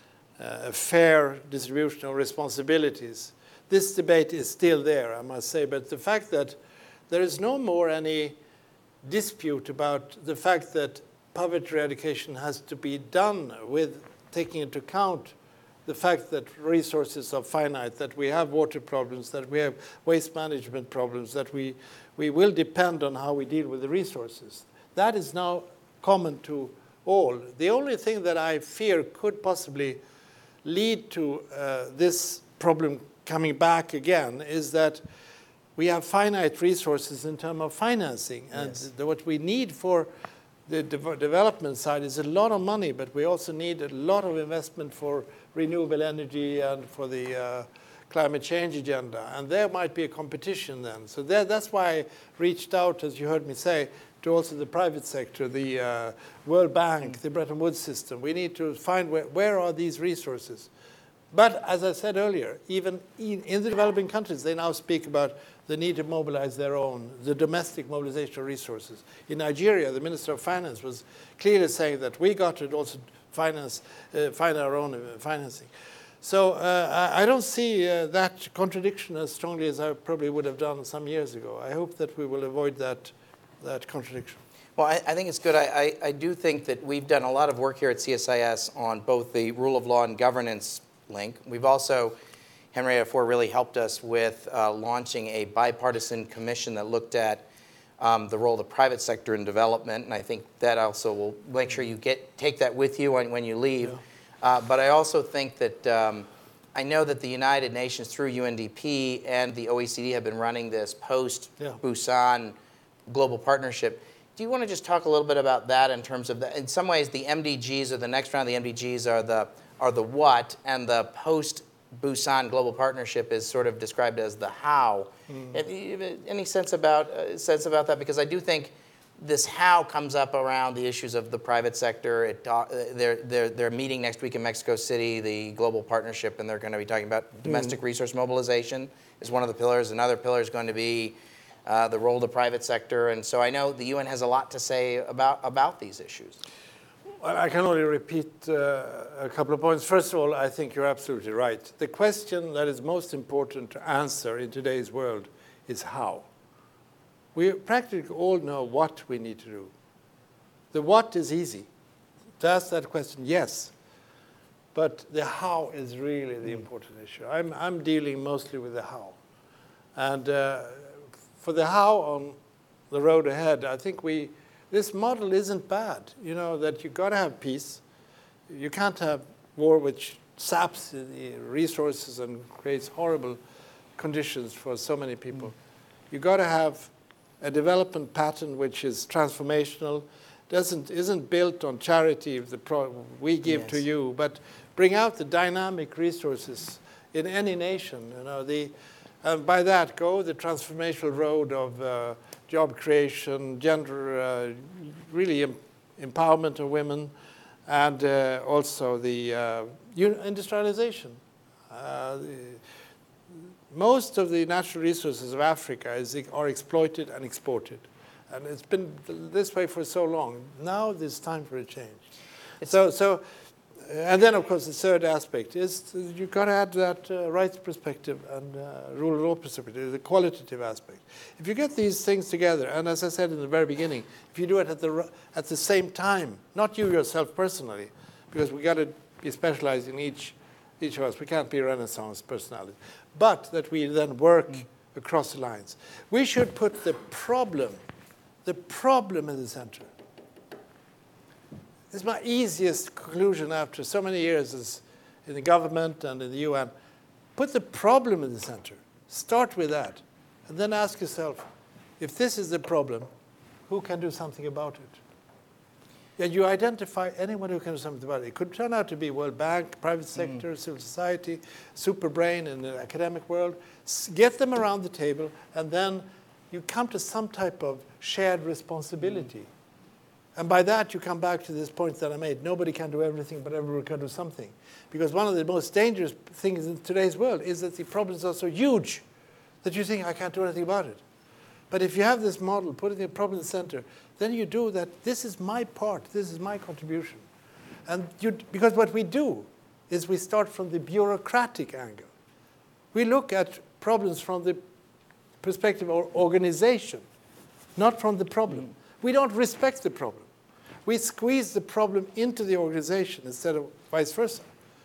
fair distribution of responsibilities. This debate is still there, I must say, but the fact that there is no more any dispute about the fact that poverty eradication has to be done with taking into account the fact that resources are finite, that we have water problems, that we have waste management problems, that we will depend on how we deal with the resources. That is now common to all. The only thing that I fear could possibly lead to this problem coming back again is that we have finite resources in terms of financing. And yes. What we need for the development side is a lot of money, but we also need a lot of investment for renewable energy and for the climate change agenda. And there might be a competition then. So that's why I reached out, as you heard me say, to also the private sector, the World Bank, the Bretton Woods system. We need to find where are these resources. But as I said earlier, even in the developing countries, they now speak about the need to mobilize the domestic mobilization of resources. In Nigeria, the Minister of Finance was clearly saying that we got to also find our own financing. So I don't see that contradiction as strongly as I probably would have done some years ago. I hope that we will avoid that contradiction. Well, I think it's good. I do think that we've done a lot of work here at CSIS on both the rule of law and governance link. We've also, Henrietta Fore really helped us with launching a bipartisan commission that looked at the role of the private sector in development, and I think that also will make sure you take that with you when you leave. Yeah. But I also think that I know that the United Nations through UNDP and the OECD have been running this post-Busan global partnership. Do you want to just talk a little bit about that in terms of in some ways the MDGs, or the next round of the MDGs, are the what, and the post-Busan global partnership is sort of described as the how. Any sense about that? Because I do think this how comes up around the issues of the private sector. They're meeting next week in Mexico City, the global partnership, and they're going to be talking about domestic resource mobilization is one of the pillars. Another pillar is going to be the role of the private sector. And so I know the UN has a lot to say about these issues. Well, I can only repeat a couple of points. First of all, I think you're absolutely right. The question that is most important to answer in today's world is how. We practically all know what we need to do. The what is easy. To ask that question, yes. But the how is really the important issue. I'm dealing mostly with the how. And for the how on the road ahead, I think this model isn't bad. You know, that you got to have peace. You can't have war which saps the resources and creates horrible conditions for so many people. You got to have a development pattern which is transformational, isn't built on charity, we give to you, but bring out the dynamic resources in any nation. You know, and by that go the transformational road of job creation, gender, really empowerment of women, and also the industrialization. Most of the natural resources of Africa are exploited and exported. And it's been this way for so long. Now there's time for a change. And then, of course, the third aspect is you've got to add that rights perspective and rule of law perspective, the qualitative aspect. If you get these things together, and as I said in the very beginning, if you do it at the same time, not you yourself personally, because we got to be specialized in each of us. We can't be Renaissance personalities. But that we then work across the lines. We should put the problem in the center. It's my easiest conclusion after so many years in the government and in the UN. Put the problem in the center. Start with that. And then ask yourself, if this is the problem, who can do something about it? And you identify anyone who can do something about it. It could turn out to be World Bank, private sector, civil society, super brain in the academic world. Get them around the table, and then you come to some type of shared responsibility. And by that, you come back to this point that I made. Nobody can do everything, but everyone can do something. Because one of the most dangerous things in today's world is that the problems are so huge that you think, I can't do anything about it. But if you have this model, putting the problem in the center, then you do that. This is my part. This is my contribution. And because what we do is we start from the bureaucratic angle. We look at problems from the perspective of organization, not from the problem. We don't respect the problem. We squeeze the problem into the organization instead of vice versa.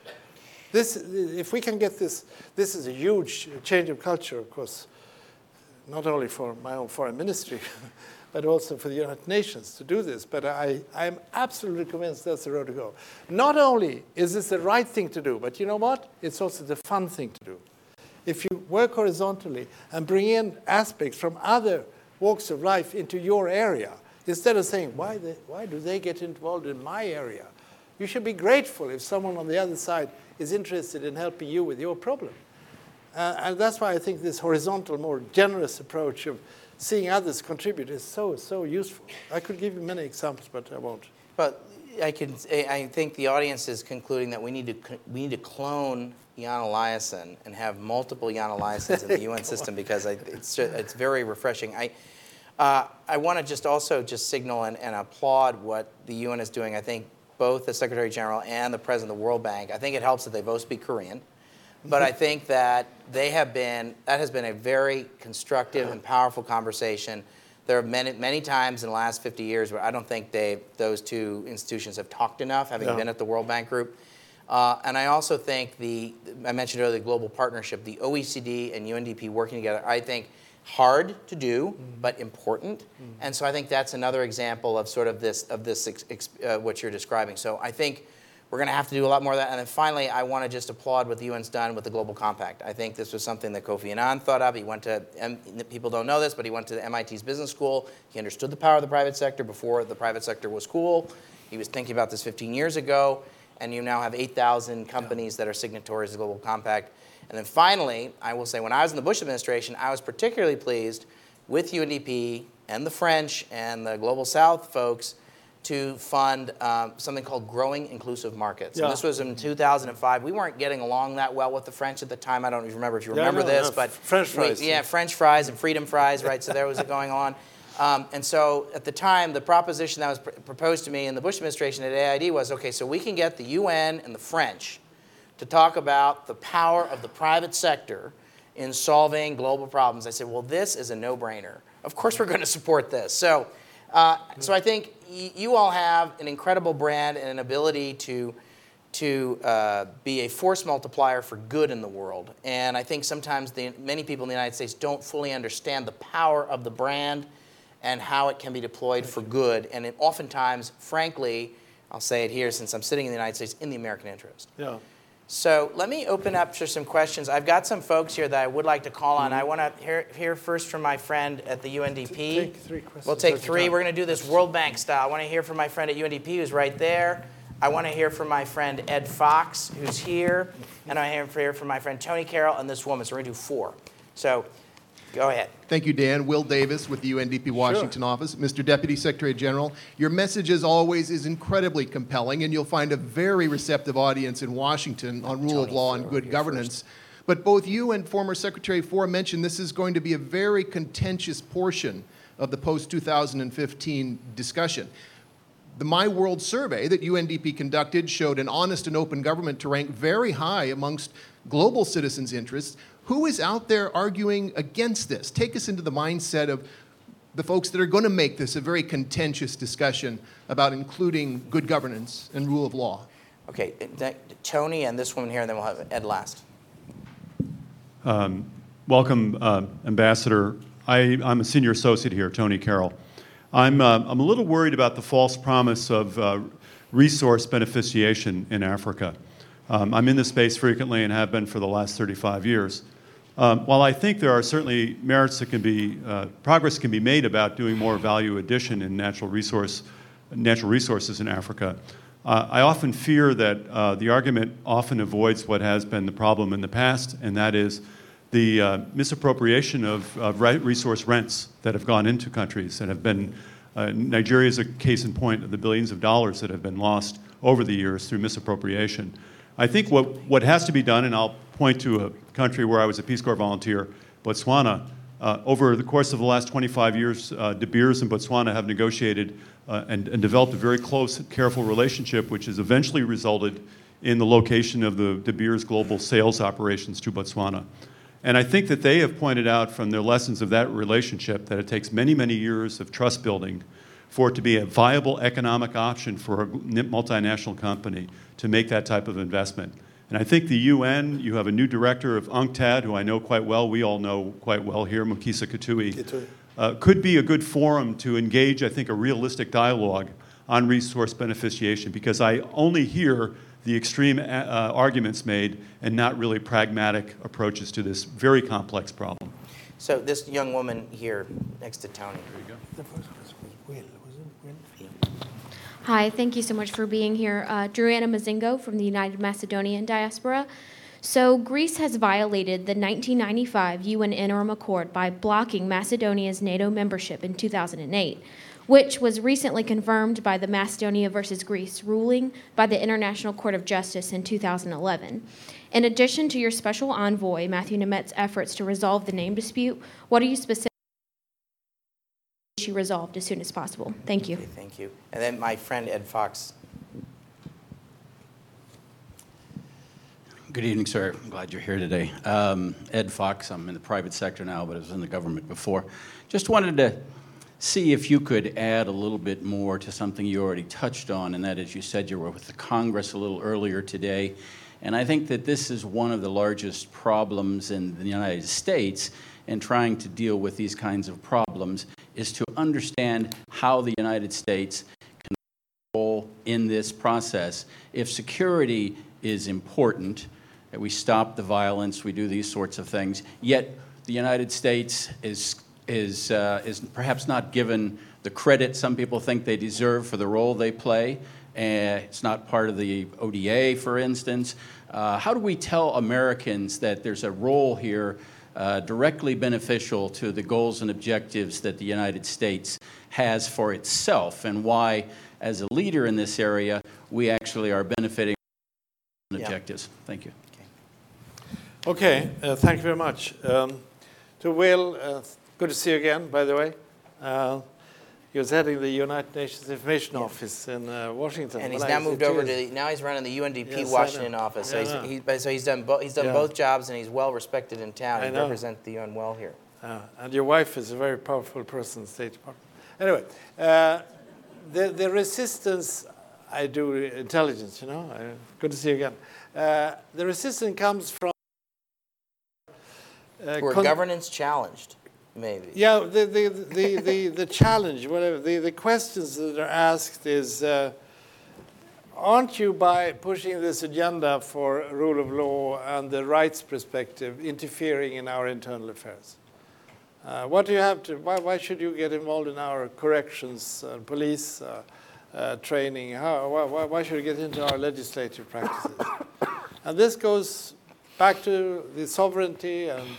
If we can get this is a huge change of culture, of course, not only for my own foreign ministry, but also for the United Nations to do this. But I'm absolutely convinced that's the road to go. Not only is this the right thing to do, but you know what? It's also the fun thing to do. If you work horizontally and bring in aspects from other walks of life into your area, instead of saying, why do they get involved in my area? You should be grateful if someone on the other side is interested in helping you with your problem. And that's why I think this horizontal, more generous approach of seeing others contribute is so useful. I could give you many examples, but I won't. But I think the audience is concluding that we need to clone Jan Eliasson and have multiple Jan Eliassons in the UN system, because it's very refreshing. I want to just signal and applaud what the UN is doing. I think both the Secretary General and the President of the World Bank, I think it helps that they both speak Korean. But I think that that has been a very constructive and powerful conversation. There are many times in the last 50 years where I don't think those two institutions have talked enough, having been at the World Bank Group. And I also think I mentioned earlier the global partnership, the OECD and UNDP working together, I think hard to do, but important. And so I think that's another example of sort of what you're describing. So I think we're going to have to do a lot more of that. And then finally, I want to just applaud what the UN's done with the Global Compact. I think this was something that Kofi Annan thought of. He went to, people don't know this, but he went to MIT's business school. He understood the power of the private sector before the private sector was cool. He was thinking about this 15 years ago. And you now have 8,000 companies that are signatories of the Global Compact. And then finally, I will say, when I was in the Bush administration, I was particularly pleased with UNDP and the French and the Global South folks to fund something called Growing Inclusive Markets. And this was in 2005. We weren't getting along that well with the French at the time. I don't even remember if you remember this, but French fries. French fries and freedom fries, right? So there was it going on. And so at the time, the proposition that was proposed to me in the Bush administration at AID was, okay, so we can get the UN and the French to talk about the power of the private sector in solving global problems. I said, well, this is a no-brainer. Of course we're going to support this. So I think you all have an incredible brand and an ability to be a force multiplier for good in the world. And I think sometimes many people in the United States don't fully understand the power of the brand and how it can be deployed for good. And oftentimes, frankly, I'll say it here since I'm sitting in the United States, in the American interest. Yeah. So let me open up for some questions. I've got some folks here that I would like to call on. I want to hear first from my friend at the UNDP. Take 3 questions. We'll take 3. We're going to do this World Bank style. I want to hear from my friend at UNDP who's right there. I want to hear from my friend Ed Fox, who's here. And I want to hear from my friend Tony Carroll and this woman. So we're going to do 4. So go ahead. Thank you, Dan. Will Davis with the UNDP Washington office. Mr. Deputy Secretary General, your message, as always, is incredibly compelling, and you'll find a very receptive audience in Washington on rule of law and good governance. But both you and former Secretary Fore mentioned this is going to be a very contentious portion of the post-2015 discussion. The My World survey that UNDP conducted showed an honest and open government to rank very high amongst global citizens' interests. Who is out there arguing against this? Take us into the mindset of the folks that are going to make this a very contentious discussion about including good governance and rule of law. Okay, Tony and this woman here, and then we'll have Ed last. Welcome, Ambassador. I'm a senior associate here, Tony Carroll. I'm a little worried about the false promise of resource beneficiation in Africa. I'm in this space frequently and have been for the last 35 years. While I think there are certainly merits that can be, progress can be made about doing more value addition in natural resources in Africa, I often fear that the argument often avoids what has been the problem in the past, and that is the misappropriation of resource rents that have gone into countries that have been, Nigeria is a case in point of the billions of dollars that have been lost over the years through misappropriation. I think what has to be done, and I'll point to a country where I was a Peace Corps volunteer, Botswana. Over the course of the last 25 years, De Beers and Botswana have negotiated and developed a very close, careful relationship, which has eventually resulted in the location of the De Beers global sales operations to Botswana. And I think that they have pointed out from their lessons of that relationship that it takes many, many years of trust building for it to be a viable economic option for a multinational company to make that type of investment. And I think the UN, you have a new director of UNCTAD, who I know quite well, we all know quite well here, Mukisa Kitui, could be a good forum to engage, I think, a realistic dialogue on resource beneficiation, because I only hear the extreme arguments made and not really pragmatic approaches to this very complex problem. So this young woman here next to Tony. There you go. The first was Will, wasn't it? Hi, thank you so much for being here. Druana Mazingo from the United Macedonian Diaspora. So Greece has violated the 1995 UN Interim Accord by blocking Macedonia's NATO membership in 2008, which was recently confirmed by the Macedonia versus Greece ruling by the International Court of Justice in 2011. In addition to your special envoy, Matthew Nemet's efforts to resolve the name dispute, what are you specifically issue resolved as soon as possible? Thank you. Okay, thank you. And then my friend Ed Fox. Good evening, sir. I'm glad you're here today. Ed Fox, I'm in the private sector now, but I was in the government before. Just wanted to see if you could add a little bit more to something you already touched on, and that is you said you were with the Congress a little earlier today. And I think that this is one of the largest problems in the United States in trying to deal with these kinds of problems, is to understand how the United States can role in this process. If security is important, that we stop the violence, we do these sorts of things, yet the United States is perhaps not given the credit some people think they deserve for the role they play. It's not part of the ODA, for instance. How do we tell Americans that there's a role here directly beneficial to the goals and objectives that the United States has for itself, and why, as a leader in this area, we actually are benefiting from objectives? Thank you. Okay, thank you very much. To Will, good to see you again, by the way. He was heading the United Nations Information Office in Washington. And he's now moved over to, now he's running the UNDP Washington office. So he's done both jobs, and he's well respected in town. He represents the UN well here. And your wife is a very powerful person in the State Department. Anyway, the resistance, I do intelligence, you know. Good to see you again. The resistance comes from we're governance challenged, maybe. Yeah, the challenge, whatever, the questions that are asked is, aren't you, by pushing this agenda for rule of law and the rights perspective, interfering in our internal affairs? What do you have to, why should you get involved in our corrections, police training? Why should you get into our legislative practices? And this goes back to the sovereignty and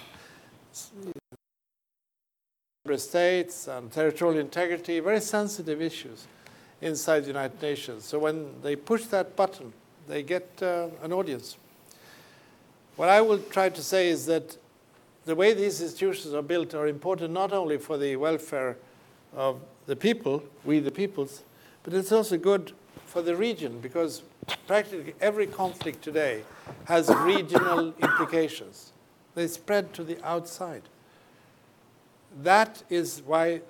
states and territorial integrity, very sensitive issues inside the United Nations. So when they push that button, they get an audience. What I will try to say is that the way these institutions are built are important not only for the welfare of the people, we the peoples, but it's also good for the region, because practically every conflict today has regional implications. They spread to the outside. That is why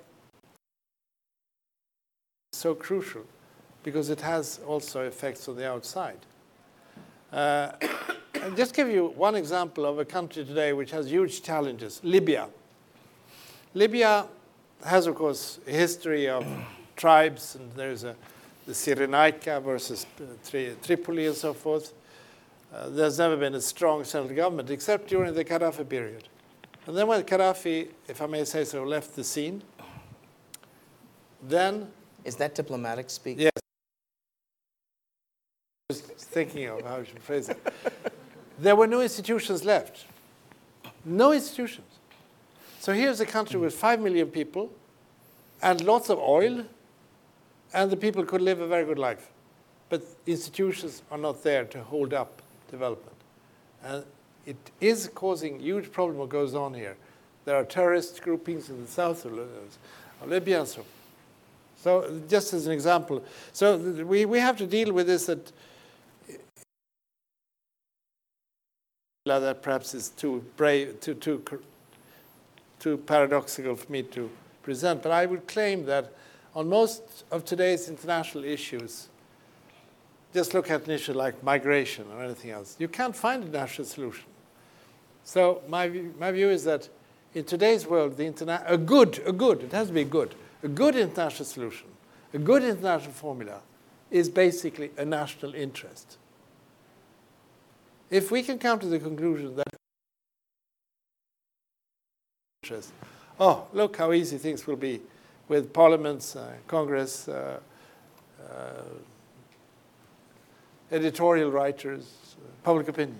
it's so crucial, because it has also effects on the outside. I'll just give you one example of a country today which has huge challenges, Libya. Libya has, of course, a history of tribes, and there's the Cyrenaica versus Tripoli and so forth. There's never been a strong central government, except during the Gaddafi period. And then when Gaddafi, if I may say so, left the scene, then... Is that diplomatic speak? Yes. I was thinking of how I should phrase it. There were no institutions left. No institutions. So here's a country with 5 million people and lots of oil, and the people could live a very good life. But institutions are not there to hold up development. And it is causing huge problem what goes on here. There are terrorist groupings in the south of Libya and so on. So just as an example, so we have to deal with this that perhaps is too brave, too paradoxical for me to present, but I would claim that on most of today's international issues, just look at an issue like migration or anything else, you can't find a national solution. So my view is that in today's world, it has to be good, a good international solution, a good international formula is basically a national interest. If we can come to the conclusion that oh, look how easy things will be with parliaments, Congress, editorial writers, public opinion.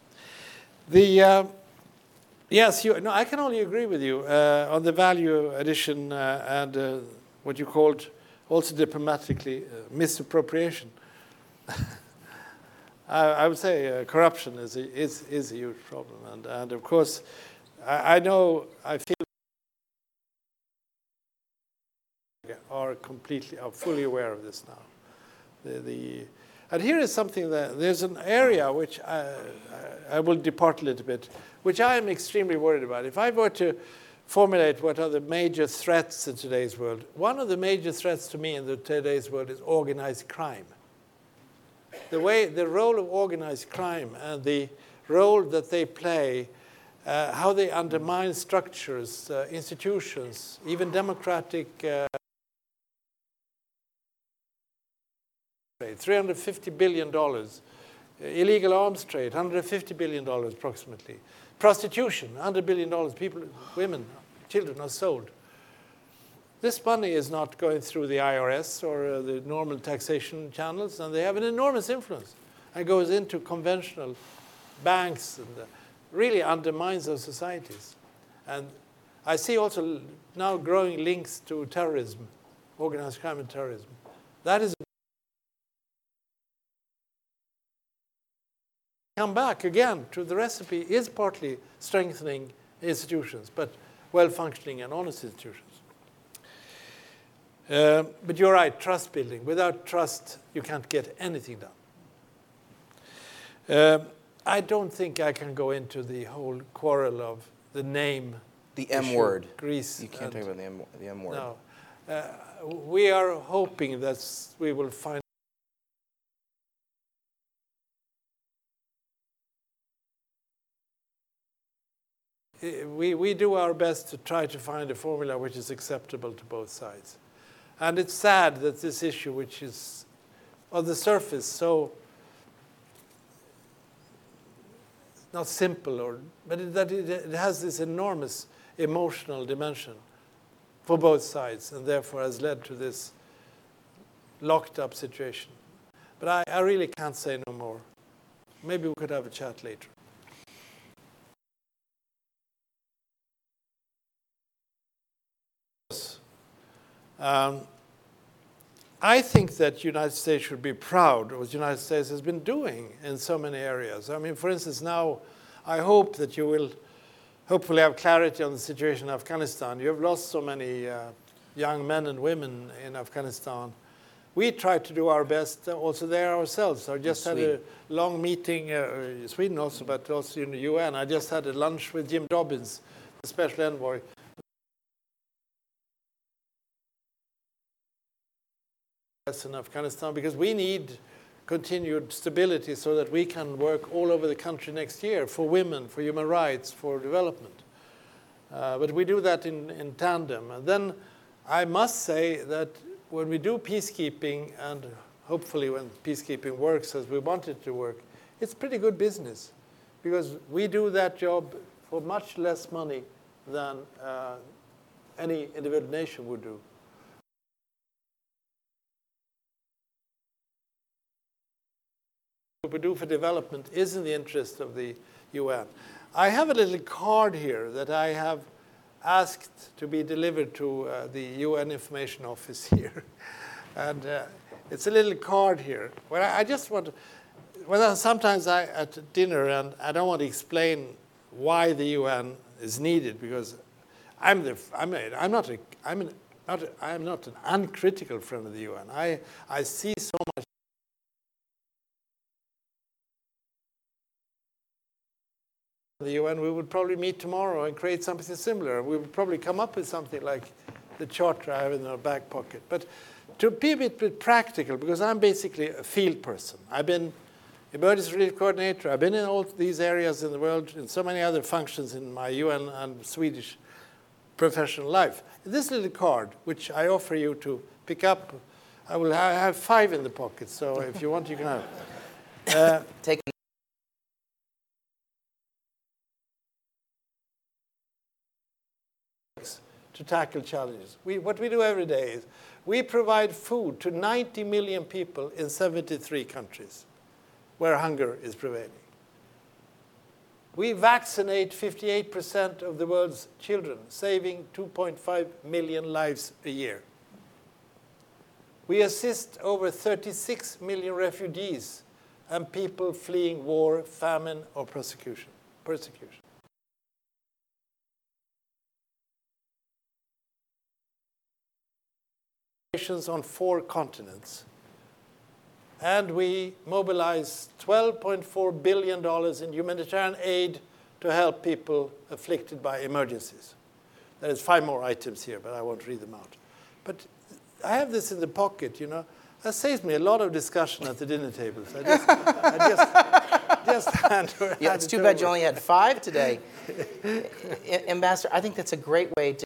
Yes, I can only agree with you on the value addition and what you called also diplomatically misappropriation. I would say corruption is a huge problem, and of course, I feel are fully aware of this now. And here is something that there's an area which I will depart a little bit, which I am extremely worried about. If I were to formulate what are the major threats in today's world, one of the major threats to me in today's world is organized crime. The role of organized crime and the role that they play, how they undermine structures, institutions, even democratic $350 billion. Illegal arms trade, $150 billion approximately. Prostitution, $100 billion. People, women, children are sold. This money is not going through the IRS or the normal taxation channels, and they have an enormous influence. And goes into conventional banks and really undermines those societies. And I see also now growing links to terrorism, organized crime and terrorism. That is come back again to the recipe is partly strengthening institutions, but well-functioning and honest institutions. But you're right, trust building. Without trust, you can't get anything done. I don't think I can go into the whole quarrel of the name. The M word. Greece. You can't talk about the M word. No. We are hoping that we will find we do our best to try to find a formula which is acceptable to both sides. And it's sad that this issue, which is on the surface so not simple, but that it has this enormous emotional dimension for both sides, and therefore has led to this locked up situation. But I really can't say no more. Maybe we could have a chat later. I think that the United States should be proud of what the United States has been doing in so many areas. I mean, for instance, now I hope that you will hopefully have clarity on the situation in Afghanistan. You have lost so many young men and women in Afghanistan. We try to do our best also there ourselves. I just had a long meeting in Sweden also, but also in the UN. I just had a lunch with Jim Dobbins, the special envoy. In Afghanistan, because we need continued stability so that we can work all over the country next year for women, for human rights, for development. But we do that in tandem. And then I must say that when we do peacekeeping, and hopefully when peacekeeping works as we want it to work, it's pretty good business, because we do that job for much less money than any individual nation would do. What we do for development is in the interest of the UN. I have a little card here that I have asked to be delivered to the UN Information Office here. And it's a little card here. Well, I just want to, well, sometimes at dinner, and I don't want to explain why the UN is needed, because I'm not an uncritical friend of the UN. I see so much. The UN, we would probably meet tomorrow and create something similar. We would probably come up with something like the charter I have in our back pocket. But to be a bit practical, because I'm basically a field person. I've been emergency relief coordinator. I've been in all these areas in the world, in so many other functions in my UN and Swedish professional life. This little card, which I offer you to pick up, I have 5 in the pocket, so if you want, you can have. Take to tackle challenges. What we do every day is we provide food to 90 million people in 73 countries where hunger is prevailing. We vaccinate 58% of the world's children, saving 2.5 million lives a year. We assist over 36 million refugees and people fleeing war, famine, or persecution. On 4 continents. And we mobilize $12.4 billion in humanitarian aid to help people afflicted by emergencies. There's 5 more items here, but I won't read them out. But I have this in the pocket, you know. That saves me a lot of discussion at the dinner tables. I just hand yeah, it's too bad you only had 5 today. Ambassador, I think that's a great way to